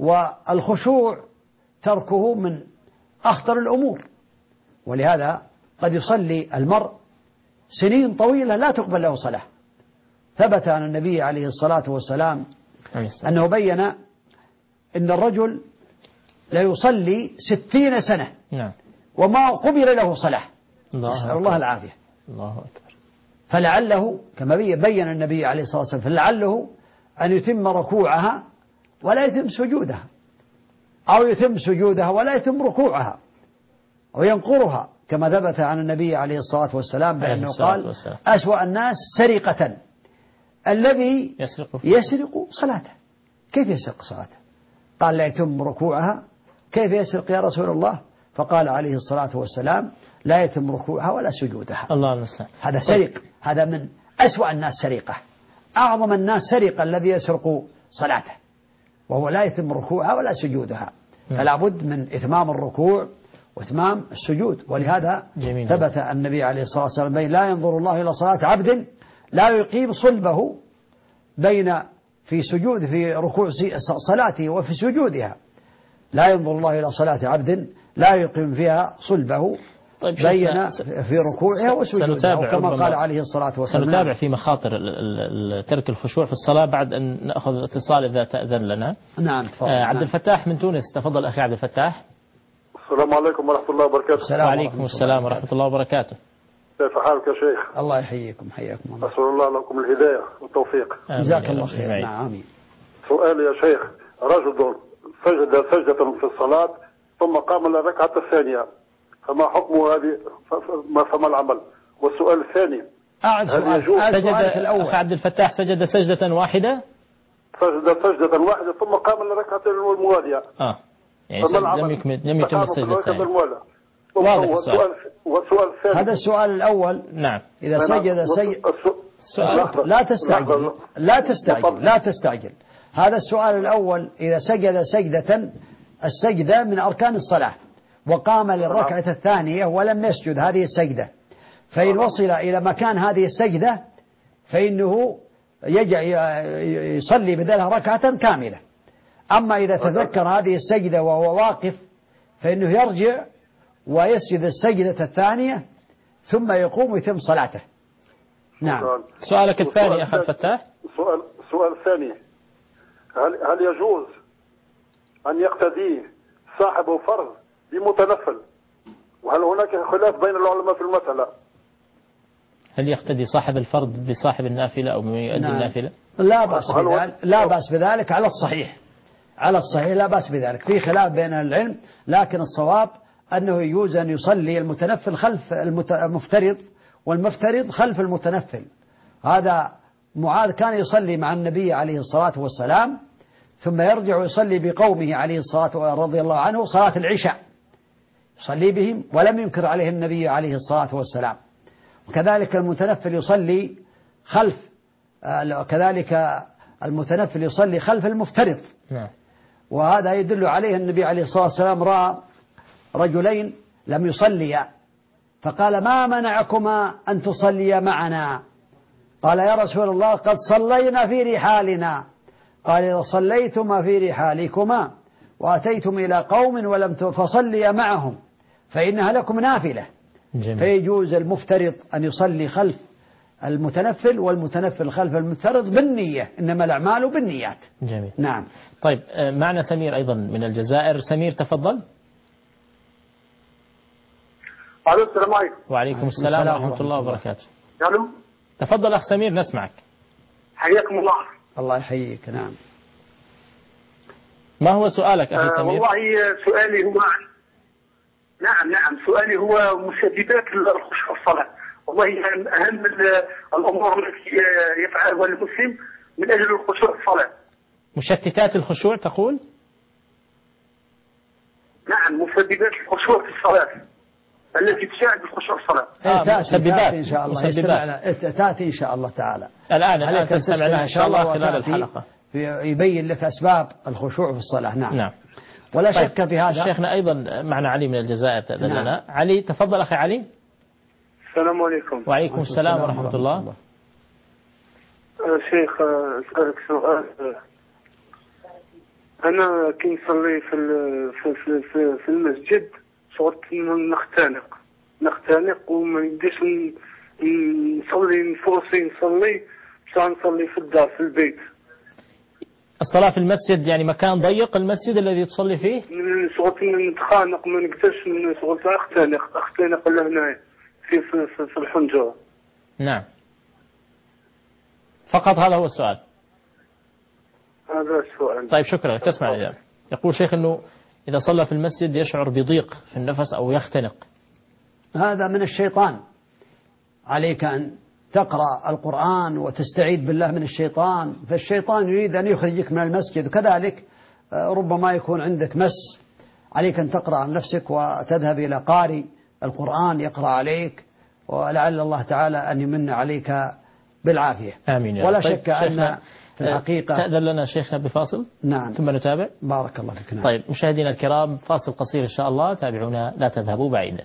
والخشوع تركه من أخطر الأمور، ولهذا قد يصلي المرء سنين طويلة لا تقبل له صلاة. ثبت عن النبي عليه الصلاة والسلام أنه بين أن الرجل لا يصلي ستين سنة وما قبل له صلاة، نسأل الله العافية. الله أكبر. فلعله كما بين النبي عليه الصلاة والسلام فلعله أن يتم ركوعها ولا يتم سجودها، أو يتم سجودها ولا يتم ركوعها، وينقرها، كما ثبت عن النبي عليه الصلاة والسلام بأنه قال: أسوأ الناس سرقة الذي يسرق, يسرق صلاته. كيف يسرق صلاته؟ قال: لا يتم ركوعها. كيف يسرق يا رسول الله؟ فقال عليه الصلاة والسلام: لا يتم ركوعها ولا سجودها. الله المستعان. هذا سرق، هذا من أسوأ الناس سرقة. أعظم الناس سرقة الذي يسرق صلاته وهو لا يتم ركوعها ولا سجودها. فلا بد من إتمام الركوع وإتمام السجود. ولهذا جميل. ثبت النبي عليه الصلاة والسلام: لا ينظر الله إلى صلاة عبد لا يقيم صلبه بين في سجود في ركوع صلاته وفي سجودها. لا ينظر الله إلى صلاة عبد لا يقيم فيها صلبه طيب بين في ركوعها وسجودها، كما قال عليه الصلاة والسلام. سنتابع في مخاطر ترك الخشوع في الصلاة بعد أن نأخذ اتصال إذا تأذن لنا. نعم تفضل. آه عبد الفتاح من تونس، تفضل أخي عبد الفتاح. السلام عليكم ورحمة الله وبركاته. السلام وعليكم السلام ورحمة الله وبركاته. كيف حالك يا شيخ؟ الله يحييكم، حياكم الله. أسأل الله لكم الهداية والتوفيق. جزاك الله خير. نعم آمين. سؤالي يا شيخ: رجل سجد سجدة في الصلاة ثم قام للركعة الثانية فما حكم هذه ما فما العمل؟ والسؤال الثاني أعد سؤال سؤالك الأول. أخ عبد الفتاح سجد سجدة واحدة سجد سجدة واحدة ثم قام لركعة الموالية. آه يعني لم يكمل لم يتم السجدة الثانية. واضح السؤال. والسؤال الثاني هذا السؤال الأول. نعم. إذا سجد سجد سؤال لا تستعجل لا تستعجل لا تستعجل هذا السؤال الأول إذا سجد سجدة السجدة من أركان الصلاة وقام للركعة الثانية ولم يسجد هذه السجدة، فإن وصل إلى مكان هذه السجدة فإنه يجع يصلي بدلها ركعة كاملة. أما إذا تذكر هذه السجدة وهو واقف فإنه يرجع ويسجد السجدة الثانية ثم يقوم ويتم صلاته. نعم. سؤالك الثاني أخ الفتاح. سؤال السؤال الثاني، هل هل يجوز أن يقتدي صاحب فرض بمتنفل؟ وهل هناك خلاف بين العلماء في المسألة؟ هل يقتدي صاحب الفرض بصاحب النافلة أو من يؤدي نعم. النافلة؟ لا بأس بذلك لا بأس بذلك على الصحيح على الصحيح لا بأس بذلك. في خلاف بين العلم، لكن الصواب أنه يجوز أن يصلي المتنفل خلف المفترض والمفترض خلف المتنفل. هذا معاذ كان يصلي مع النبي عليه الصلاة والسلام ثم يرجع ويصلي بقومه عليه الصلاة رضي الله عنه صلاة العشاء، يصلي بهم ولم ينكر عليه النبي عليه الصلاة والسلام. وكذلك المتنفل يصلي خلف كذلك المتنفل يصلي خلف المفترض. وهذا يدل عليه النبي عليه الصلاة والسلام رأى رجلين لم يصليا فقال: ما منعكما أن تصليا معنا؟ قال: يا رسول الله قد صلينا في رحالنا. قال: إذا صليتما في رحالكما وأتيتم إلى قوم ولم فصليا معهم فإنها لكم نافلة. جميل. فيجوز المفترض أن يصلي خلف المتنفل والمتنفل خلف المفترض بالنية، إنما الأعمال بالنيات. جميل. نعم. طيب معنا سمير أيضا من الجزائر. سمير تفضل. السلام عليكم. وعليكم السلام ورحمة الله وبركاته. الو. تفضل أخ سمير نسمعك. حياكم الله. الله يحييك. نعم. ما هو سؤالك أخي سمير؟ آه والله سؤالي هو عن نعم نعم سؤالي هو مسببات الخشوع في الصلاة. والله أهم الأمور التي يفعلها المسلم من أجل الخشوع في الصلاة. مشتتات الخشوع تقول؟ نعم مسببات الخشوع في الصلاة التي تساعد الخشوع في الصلاة. آه تأتي مسببات إن شاء الله. مسببات تأتي إن شاء الله تعالى. الآن الآن تستمع لها إن شاء الله خلال الحلقة. يبين لك أسباب الخشوع في الصلاة. نعم. نعم. ولا طيب. شك في هذا. شيخنا أيضا معنا علي من الجزائر تأذن لنا. نعم. علي تفضل أخي علي. السلام عليكم. وعليكم السلام ورحمة, ورحمة الله, الله. شيخ أسألك سؤال. أنا كي نصلي في في في في المسجد صرت نختنق نختنق وما نديش نصلي نفوسي نصلي مش نصلي في الدار في البيت. الصلاة في المسجد يعني مكان ضيق المسجد الذي تصلي فيه؟ صرت نتخانق ما نقدرش صرت أختنق أختنق لهنا في في في الحنجرة. نعم. فقط هذا هو السؤال. هذا السؤال. طيب شكرا. تسمع الإجابة. يقول شيخ أنه إذا صلى في المسجد يشعر بضيق في النفس أو يختنق. هذا من الشيطان. عليك أن تقرأ القرآن وتستعيذ بالله من الشيطان، فالشيطان يريد أن يخرجك من المسجد، وكذلك ربما يكون عندك مس. عليك أن تقرأ عن نفسك وتذهب إلى قارئ القرآن يقرأ عليك، ولعل الله تعالى أن يمن عليك بالعافية. آمين يا ولا رب. شك طيب أن في الحقيقة تأذن لنا شيخنا بفاصل. نعم. ثم نتابع. بارك الله فيك. نعم. طيب مشاهدينا الكرام فاصل قصير إن شاء الله، تابعونا لا تذهبوا بعيدا.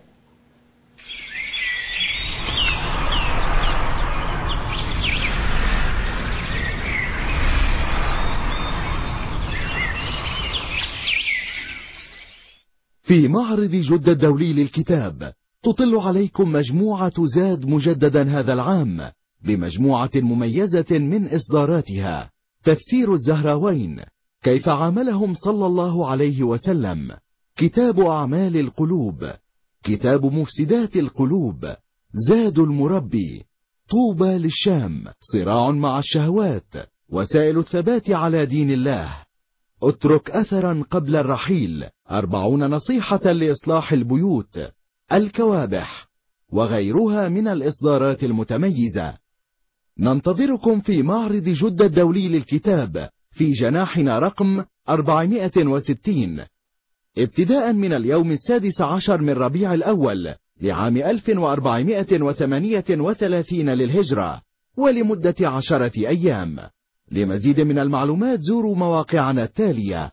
في معرض جدة الدولي للكتاب تطل عليكم مجموعة زاد مجددا هذا العام بمجموعة مميزة من إصداراتها: تفسير الزهراوين، كيف عاملهم صلى الله عليه وسلم، كتاب أعمال القلوب، كتاب مفسدات القلوب، زاد المربي، طوبى للشام، صراع مع الشهوات، وسائل الثبات على دين الله، اترك أثرا قبل الرحيل، أربعون نصيحة لإصلاح البيوت، الكوابح وغيرها من الإصدارات المتميزة. ننتظركم في معرض جدة الدولي للكتاب في جناحنا رقم أربعمائة وستين ابتداء من اليوم السادس عشر من ربيع الأول لعام ألف وأربعمائة وثمانية وثلاثين للهجرة، ولمدة عشرة أيام. لمزيد من المعلومات زوروا مواقعنا التالية: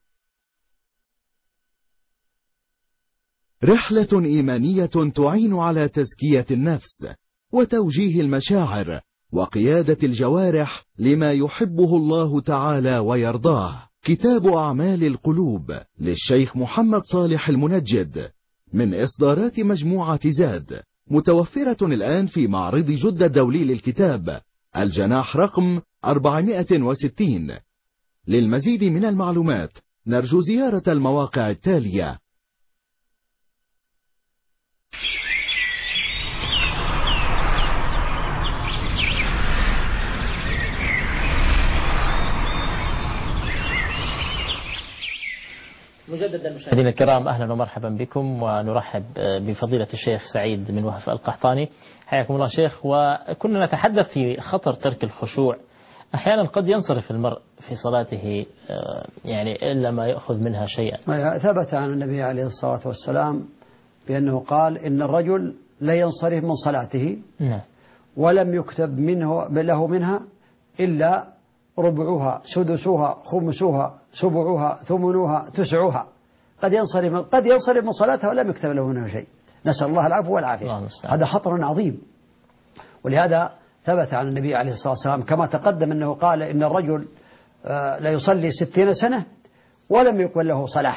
رحلة إيمانية تعين على تزكية النفس وتوجيه المشاعر وقيادة الجوارح لما يحبه الله تعالى ويرضاه. كتاب أعمال القلوب للشيخ محمد صالح المنجد من إصدارات مجموعة زاد، متوفرة الآن في معرض جدة الدولي للكتاب الجناح رقم أربعمائة وستين. للمزيد من المعلومات نرجو زيارة المواقع التالية: مجددا مشاهدينا الكرام، أهلا ومرحبا بكم، ونرحب بفضيلة الشيخ سعيد من وهف القحطاني. حياكم الله شيخ. وكنا نتحدث في خطر ترك الخشوع. أحيانا قد ينصرف المرء في صلاته يعني إلا ما يأخذ منها شيئا. ثبت عن النبي عليه الصلاة والسلام بأنه قال إن الرجل لا ينصرف من صلاته نعم. ولم يكتب منه له منها إلا ربعها سدسها خمسها سبعها ثمنها تسعها. قد ينصرف قد ينصرف من صلاته ولم يكتب له منها شيء، نسأل الله العفو والعافية. هذا خطر عظيم، ولهذا ثبت عن النبي عليه الصلاة والسلام كما تقدم أنه قال إن الرجل لا يصلي ستين سنة ولم يقبل له صلاة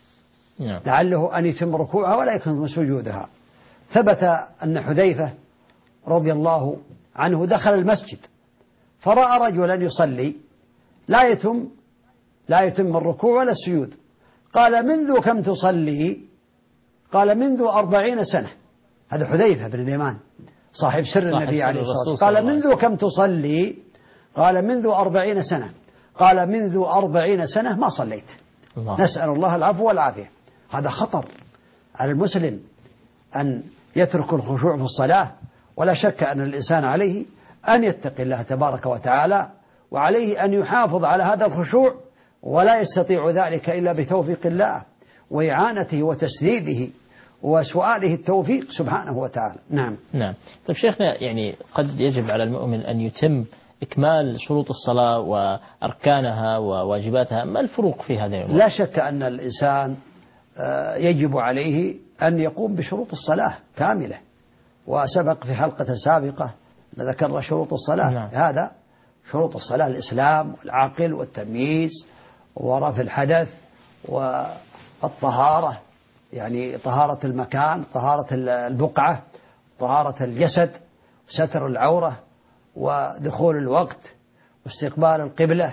لعله أن يتم ركوعها ولا يكون سجودها. ثبت أن حذيفة رضي الله عنه دخل المسجد فرأى رجلا يصلي لا يتم لا يتم الركوع ولا السجود. قال: منذ كم تصلي؟ قال: منذ أربعين سنة. هذا حذيفة بن اليمان صاحب سر النبي عليه الصلاة والسلام. قال: منذ كم تصلي؟ قال: منذ أربعين سنة. قال: منذ أربعين سنة ما صليت. الله. نسأل الله العفو والعافية. هذا خطر على المسلم أن يترك الخشوع في الصلاة، ولا شك أن الإنسان عليه أن يتقي الله تبارك وتعالى، وعليه أن يحافظ على هذا الخشوع، ولا يستطيع ذلك إلا بتوفيق الله وإعانته وتسديده وسؤاله التوفيق سبحانه وتعالى. نعم. نعم. طيب شيخنا، يعني قد يجب على المؤمن أن يتم إكمال شروط الصلاة وأركانها وواجباتها، ما الفروق في هذا الأمر؟ لا شك أن الإنسان يجب عليه أن يقوم بشروط الصلاة كاملة، وسبق في حلقة سابقة ذكرنا شروط الصلاة. نعم. هذا شروط الصلاة: الإسلام والعقل والتمييز ورفع الحدث والطهارة، يعني طهارة المكان، طهارة البقعة، طهارة الجسد، ستر العورة، ودخول الوقت، واستقبال القبلة،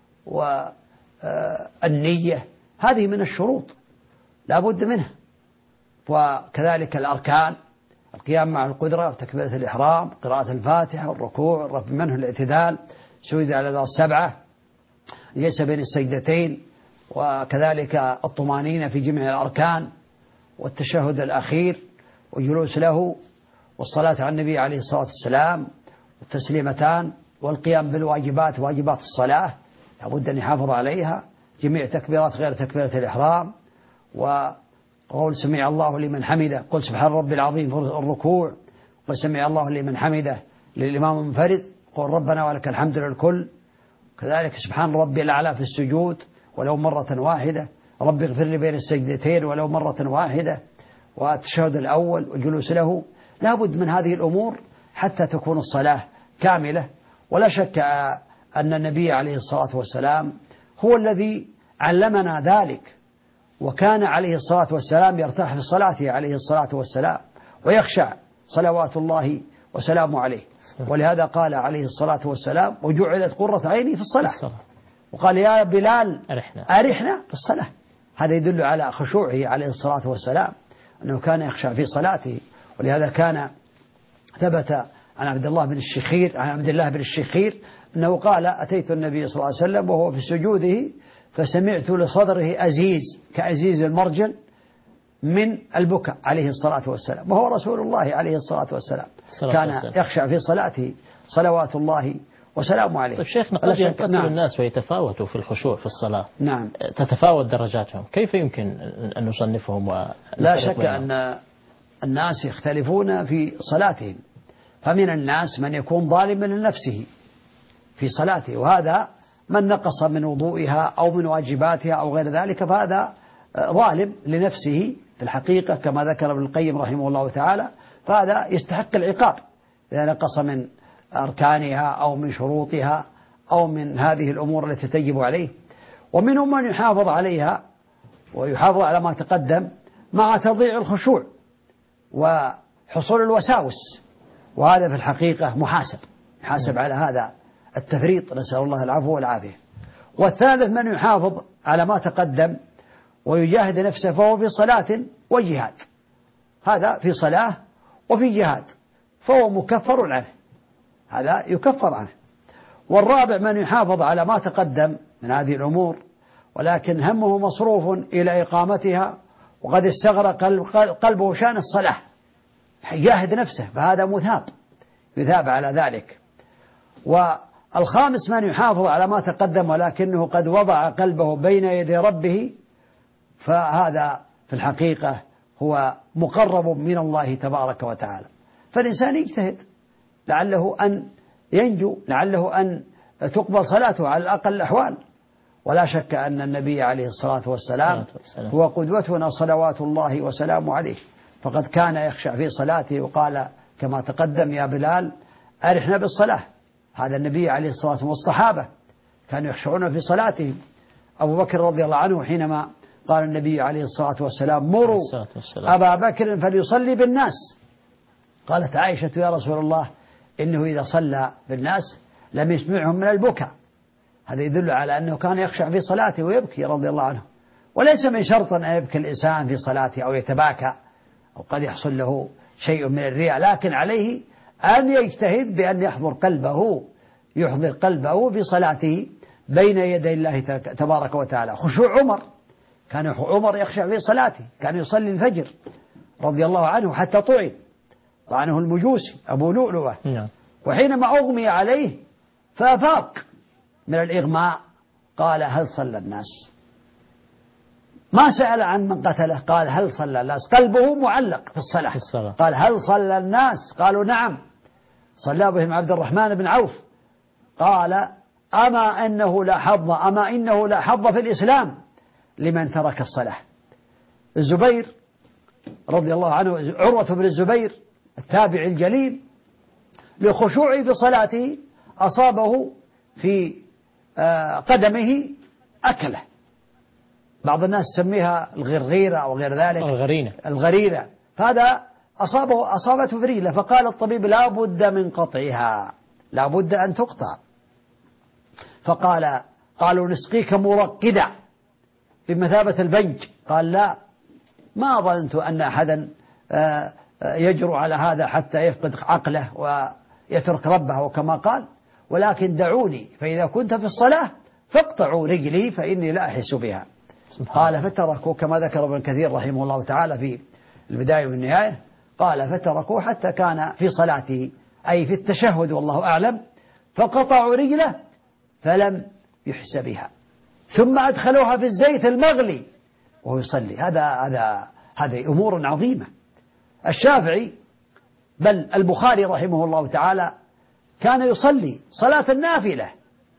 والنية. هذه من الشروط لا بد منها. وكذلك الأركان: القيام مع القدرة، وتكبيرة الإحرام، قراءة الفاتحة، والركوع، الرفع منه، الاعتدال، سجود على الأرض السبعة، الجلسة بين السجدتين، وكذلك الطمأنينة في جميع الأركان، والتشهد الأخير والجلوس له، والصلاة على النبي عليه الصلاة والسلام، والتسليمتان، والقيام بالواجبات، واجبات الصلاة لابد أن يحافظ عليها، جميع تكبيرات غير تكبيرة الإحرام، وقول سمع الله لمن حمده، قل سبحان ربي العظيم في الركوع، قل سمع الله لمن حمده للإمام المنفرد، قل ربنا ولك الحمد للكل، كذلك سبحان ربي الأعلى في السجود ولو مرة واحدة، ربي اغفر لي بين السجدتين ولو مرة واحدة، والتشهد الأول والجلوس له. لا بد من هذه الأمور حتى تكون الصلاة كاملة. ولا شك أن النبي عليه الصلاة والسلام هو الذي علمنا ذلك، وكان عليه الصلاة والسلام يرتاح في صلاته عليه الصلاة والسلام ويخشع صلوات الله وسلامه عليه. ولهذا قال عليه الصلاة والسلام: وجعلت قرة عيني في الصلاة. وقال: يا بلال أرحنا, أرحنا في الصلاة. هذا يدل على خشوعه عليه الصلاة والسلام، أنه كان يخشع في صلاته. ولهذا كان ثبت عن عبد الله بن الشخير عن عبد الله بن الشخير أنه قال: أتيت النبي صلى الله عليه وسلم وهو في سجوده فسمعت لصدره أزيز كأزيز المرجل من البكاء عليه الصلاة والسلام، وهو رسول الله عليه الصلاة والسلام كان يخشع في صلاته صلوات الله وسلامه عليه. طيب شيخنا، قد ينقسم نعم. الناس ويتفاوتوا في الخشوع في الصلاة، نعم، تتفاوت درجاتهم، كيف يمكن أن نصنفهم؟ لا شك بينهم. أن الناس يختلفون في صلاتهم، فمن الناس من يكون ظالما لنفسه في صلاته، وهذا من نقص من وضوئها أو من واجباتها أو غير ذلك، فهذا ظالم لنفسه في الحقيقة كما ذكر ابن القيم رحمه الله تعالى، فهذا يستحق العقاب إذا نقص من أركانها أو من شروطها أو من هذه الأمور التي تجب عليه. ومنهم من يحافظ عليها ويحافظ على ما تقدم مع تضييع الخشوع وحصول الوساوس، وهذا في الحقيقة محاسب يحاسب على هذا التفريط، نسأل الله العفو والعافية. والثالث من يحافظ على ما تقدم ويجاهد نفسه، فهو في صلاة وجهاد، هذا في صلاة وفي جهاد، فهو مكفر عنه، هذا يكفر عنه. والرابع من يحافظ على ما تقدم من هذه الأمور ولكن همه مصروف إلى إقامتها وقد استغرق قلبه شأن الصلاة، يجاهد نفسه، فهذا مثاب يثاب على ذلك. والخامس من يحافظ على ما تقدم ولكنه قد وضع قلبه بين يدي ربه، فهذا في الحقيقة هو مقرب من الله تبارك وتعالى. فالإنسان يجتهد لعله أن ينجو، لعله أن تقبل صلاته على الأقل الأحوال. ولا شك أن النبي عليه الصلاة والسلام هو قدوتنا صلوات الله وسلامه عليه، فقد كان يخشع في صلاته وقال كما تقدم: يا بلال أرحنا بالصلاة. هذا النبي عليه الصلاة والسلام، والصحابة كانوا يخشعون في صلاتهم. أبو بكر رضي الله عنه حينما قال النبي عليه الصلاة والسلام: مروا أبا بكر فليصلي بالناس، قالت عائشة: يا رسول الله إنه إذا صلى بالناس لم يسمعهم من البكاء. هذا يدل على أنه كان يخشع في صلاته ويبكي رضي الله عنه. وليس من شرط أن يبكي الإنسان في صلاته أو يتباكى أو قد يحصل له شيء من الرياء، لكن عليه أن يجتهد بأن يحضر قلبه يحضر قلبه في صلاته بين يدي الله تبارك وتعالى. خشوع عمر، كان عمر يخشع في صلاته، كان يصلي الفجر رضي الله عنه حتى طعن طعنه المجوسي أبو لؤلؤة، وحينما أغمي عليه فأفاق من الإغماء قال: هل صلى الناس؟ ما سأل عن من قتله، قال: هل صلى الناس؟ قلبه معلق في الصلاة, في الصلاة. قال: هل صلى الناس؟ قالوا: نعم. صلى بهم عبد الرحمن بن عوف، قال: أما إنه لا حظ أما إنه لا حظ في الإسلام لمن ترك الصلاة. الزبير رضي الله عنه، عروة بن الزبير التابع الجليل، لخشوعه في صلاته أصابه في قدمه أكله، بعض الناس تسميها الغرغيرة أو غير ذلك، الغرينة الغريرة، فهذا أصابه أصابته في رجله، فقال الطبيب: لا بد من قطعها، لا بد أن تقطع. فقال قالوا: نسقيك مرقدة بمثابة البنج. قال: لا، ما ظننت أن أحدا يجرؤ على هذا حتى يفقد عقله ويترك ربه وكما قال، ولكن دعوني فإذا كنت في الصلاة فاقطعوا رجلي فإني لا أحس بها. قال: فتركوا، كما ذكر ابن كثير رحمه الله تعالى في البداية والنهاية، قال: فتركوا حتى كان في صلاته أي في التشهد والله أعلم، فقطعوا رجله فلم يحس بها، ثم أدخلوها في الزيت المغلي وهو يصلي. هذا هذا هذه أمور عظيمة. الشافعي بل البخاري رحمه الله تعالى كان يصلي صلاة النافلة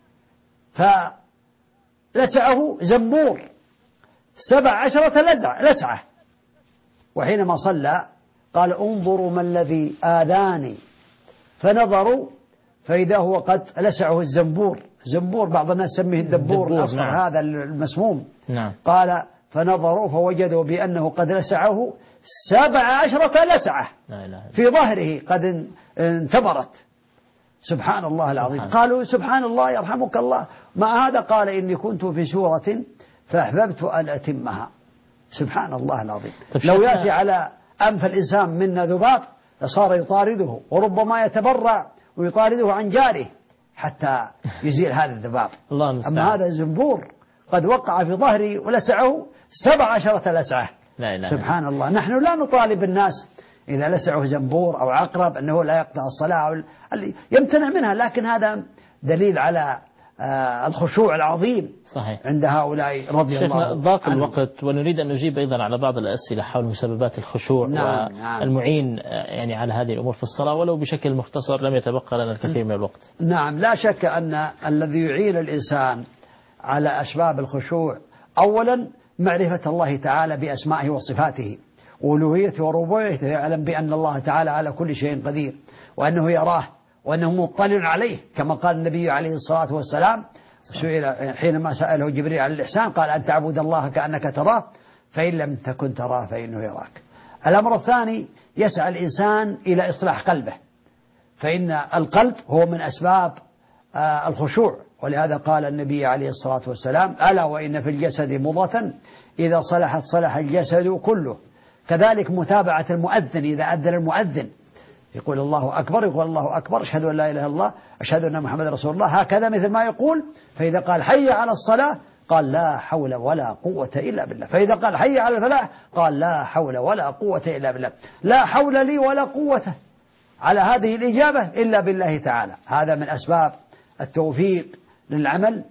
فلسعه زنبور سبع عشرة لسعة، وحينما صلى قال: انظروا ما الذي آذاني، فنظروا فإذا هو قد لسعه الزنبور. زنبور بعض الناس يسميه الدبور الأصفر، نعم. هذا المسموم، نعم. قال: فنظروا فوجدوا بأنه قد لسعه سبع عشرة لسعة في ظهره قد انتبرت. سبحان الله العظيم. سبحان. قالوا: سبحان الله يرحمك الله. مع هذا قال: إني كنت في سورة فأحببت أن أتمها. سبحان الله العظيم. لو يأتي على أنف الإنسان منا ذباب لصار يطارده، وربما يتبرع ويطارده عن جاره حتى يزيل هذا الذباب. أما هذا الزنبور قد وقع في ظهره ولسعه سبع عشرة لسعة، لا إله سبحان الله. نحن لا نطالب الناس إذا لسعه زنبور أو عقرب أنه لا يقطع الصلاة أو يمتنع منها، لكن هذا دليل على الخشوع العظيم صحيح عند هؤلاء رضي الله عنهم. شيخنا ضاق الوقت ونريد أن نجيب أيضا على بعض الأسئلة حول مسببات الخشوع نعم والمعين نعم. يعني على هذه الأمور في الصلاة ولو بشكل مختصر، لم يتبقى لنا الكثير من الوقت. نعم لا شك أن الذي يعين الإنسان على أسباب الخشوع أولا معرفة الله تعالى بأسمائه وصفاته وألوهيته وربوبيته، يعلم بأن الله تعالى على كل شيء قدير وأنه يراه وأنه مطلع عليه، كما قال النبي عليه الصلاة والسلام سئل حينما سأله جبريل عن الإحسان قال أن تعبد الله كأنك تراه فإن لم تكن تراه فإنه يراك. الأمر الثاني يسعى الإنسان إلى إصلاح قلبه، فإن القلب هو من أسباب الخشوع، ولهذا قال النبي عليه الصلاة والسلام ألا وإن في الجسد مضغة إذا صلحت صلح الجسد كله. كذلك متابعة المؤذن إذا أذن المؤذن يقول الله أكبر، يقول الله أكبر أشهد أن لا إله إلا الله أشهد أن محمد رسول الله، هكذا مثل ما يقول. فإذا قال حي على الصلاة قال لا حول ولا قوة إلا بالله، فإذا قال حي على الفلاح قال لا حول ولا قوة إلا بالله، لا حول لي ولا قوة على هذه الإجابة إلا بالله تعالى. هذا من أسباب التوفيق للعمل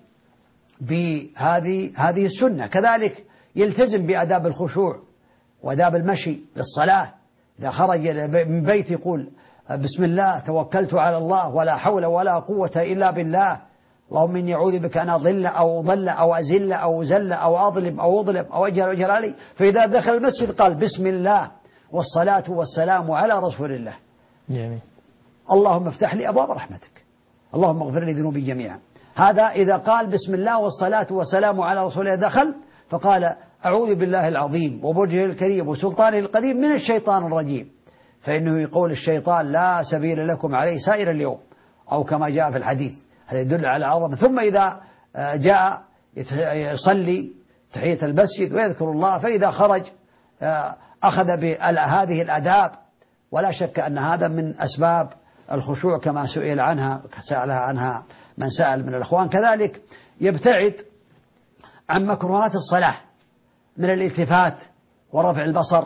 بهذه هذه السنة. كذلك يلتزم بآداب الخشوع وآداب المشي للصلاة، إذا خرج من بيت يقول بسم الله توكلت على الله ولا حول ولا قوة إلا بالله، اللهم إني أعوذ بك أن أضل أو أضل أو أزل أو زل أو أظلم أو أظلم أو أجهل وأجهل علي. فإذا دخل المسجد قال بسم الله والصلاة والسلام على رسول الله. جميل. اللهم افتح لي أبواب رحمتك، اللهم اغفر لي ذنوبي جميعا. هذا إذا قال بسم الله والصلاة والسلام على رسول الله دخل فقال أعوذ بالله العظيم وبرجه الكريم وسلطانه القديم من الشيطان الرجيم، فإنه يقول الشيطان لا سبيل لكم عليه سائر اليوم، أو كما جاء في الحديث. هذا يدل على عظمة. ثم إذا جاء يصلي تحية المسجد ويذكر الله، فإذا خرج أخذ بهذه الآداب، ولا شك أن هذا من أسباب الخشوع كما سئل عنها سألها عنها من سأل من الأخوان. كذلك يبتعد عن مكروهات الصلاة من الالتفات ورفع البصر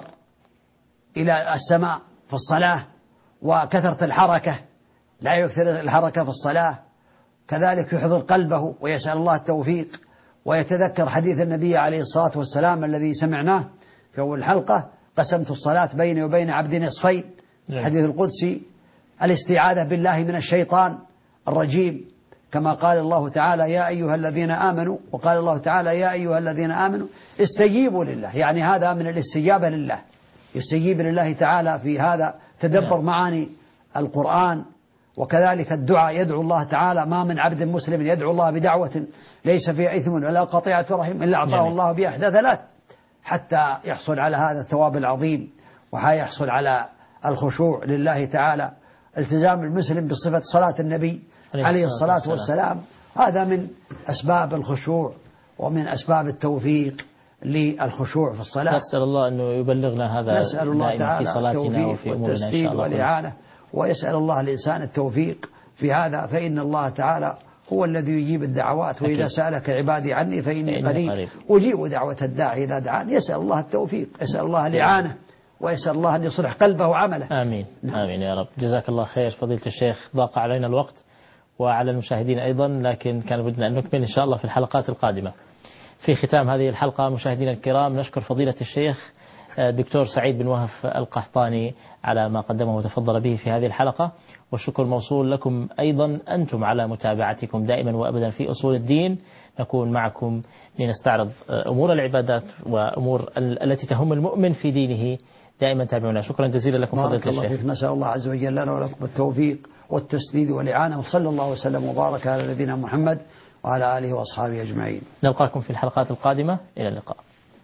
إلى السماء في الصلاة وكثرة الحركة، لا يكثر الحركة في الصلاة. كذلك يحضر قلبه ويسأل الله التوفيق ويتذكر حديث النبي عليه الصلاة والسلام الذي سمعناه في أول الحلقة قسمت الصلاة بيني وبين عبدي نصفين، الحديث القدسي، الاستعاذة بالله من الشيطان الرجيم، كما قال الله تعالى يا أيها الذين آمنوا، وقال الله تعالى يا أيها الذين آمنوا استجيبوا لله، يعني هذا من الاستجابة لله، يستجيب لله تعالى في هذا. تدبر معاني القرآن. وكذلك الدعاء، يدعو الله تعالى، ما من عبد مسلم يدعو الله بدعوة ليس فيها إثم ولا قطيعة رحم إلا أعطاه الله بها إحدى ثلاث، حتى يحصل على هذا الثواب العظيم ويحصل على الخشوع لله تعالى. التزام المسلم بصفة صلاة النبي عليه الصلاة والسلام، هذا من أسباب الخشوع ومن أسباب التوفيق للخشوع في الصلاة. نسأل الله أنه يبلغنا هذا نسأل الله تعالى في صلاتنا وفي أمورنا إن شاء الله والإعانة، ويسأل الله الإنسان التوفيق في هذا، فإن الله تعالى هو الذي يجيب الدعوات، وإذا سألك عبادي عني فإني قريب أجيب دعوة الداعي إذا دعان. يسأل الله التوفيق، يسأل الله الإعانة، ويسأل الله أن يصلح قلبه وعمله. آمين. نعم. آمين يا رب. جزاك الله خير فضيلة الشيخ. ضاق علينا الوقت وعلى المشاهدين أيضا، لكن كان بدنا أن نكمل إن شاء الله في الحلقات القادمة. في ختام هذه الحلقة مشاهدينا الكرام نشكر فضيلة الشيخ دكتور سعيد بن وهف القحطاني على ما قدمه وتفضل به في هذه الحلقة، والشكر موصول لكم أيضا أنتم على متابعتكم دائما وأبدا في أصول الدين. نكون معكم لنستعرض أمور العبادات وأمور التي تهم المؤمن في دينه. دائما تابعونا. شكرا جزيلا لكم فضيلة الشيخ. نسأل الله عز وجل لنا ولكم التوفيق والتسديد والإعانة، وصلى الله وسلم وبارك على نبينا محمد وعلى آله وأصحابه أجمعين. نلقاكم في الحلقات القادمة. إلى اللقاء.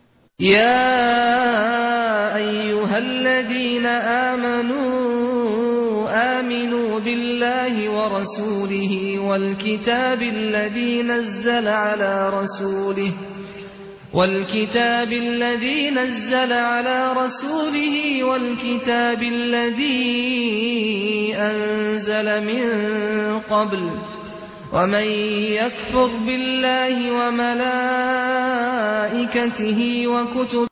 يا أيها الذين آمنوا آمنوا بالله ورسوله والكتاب الذي نزل على رسوله والكتاب الذي نزل على رسوله والكتاب الذي أنزل من قبل، ومن يكفر بالله وملائكته وكتبه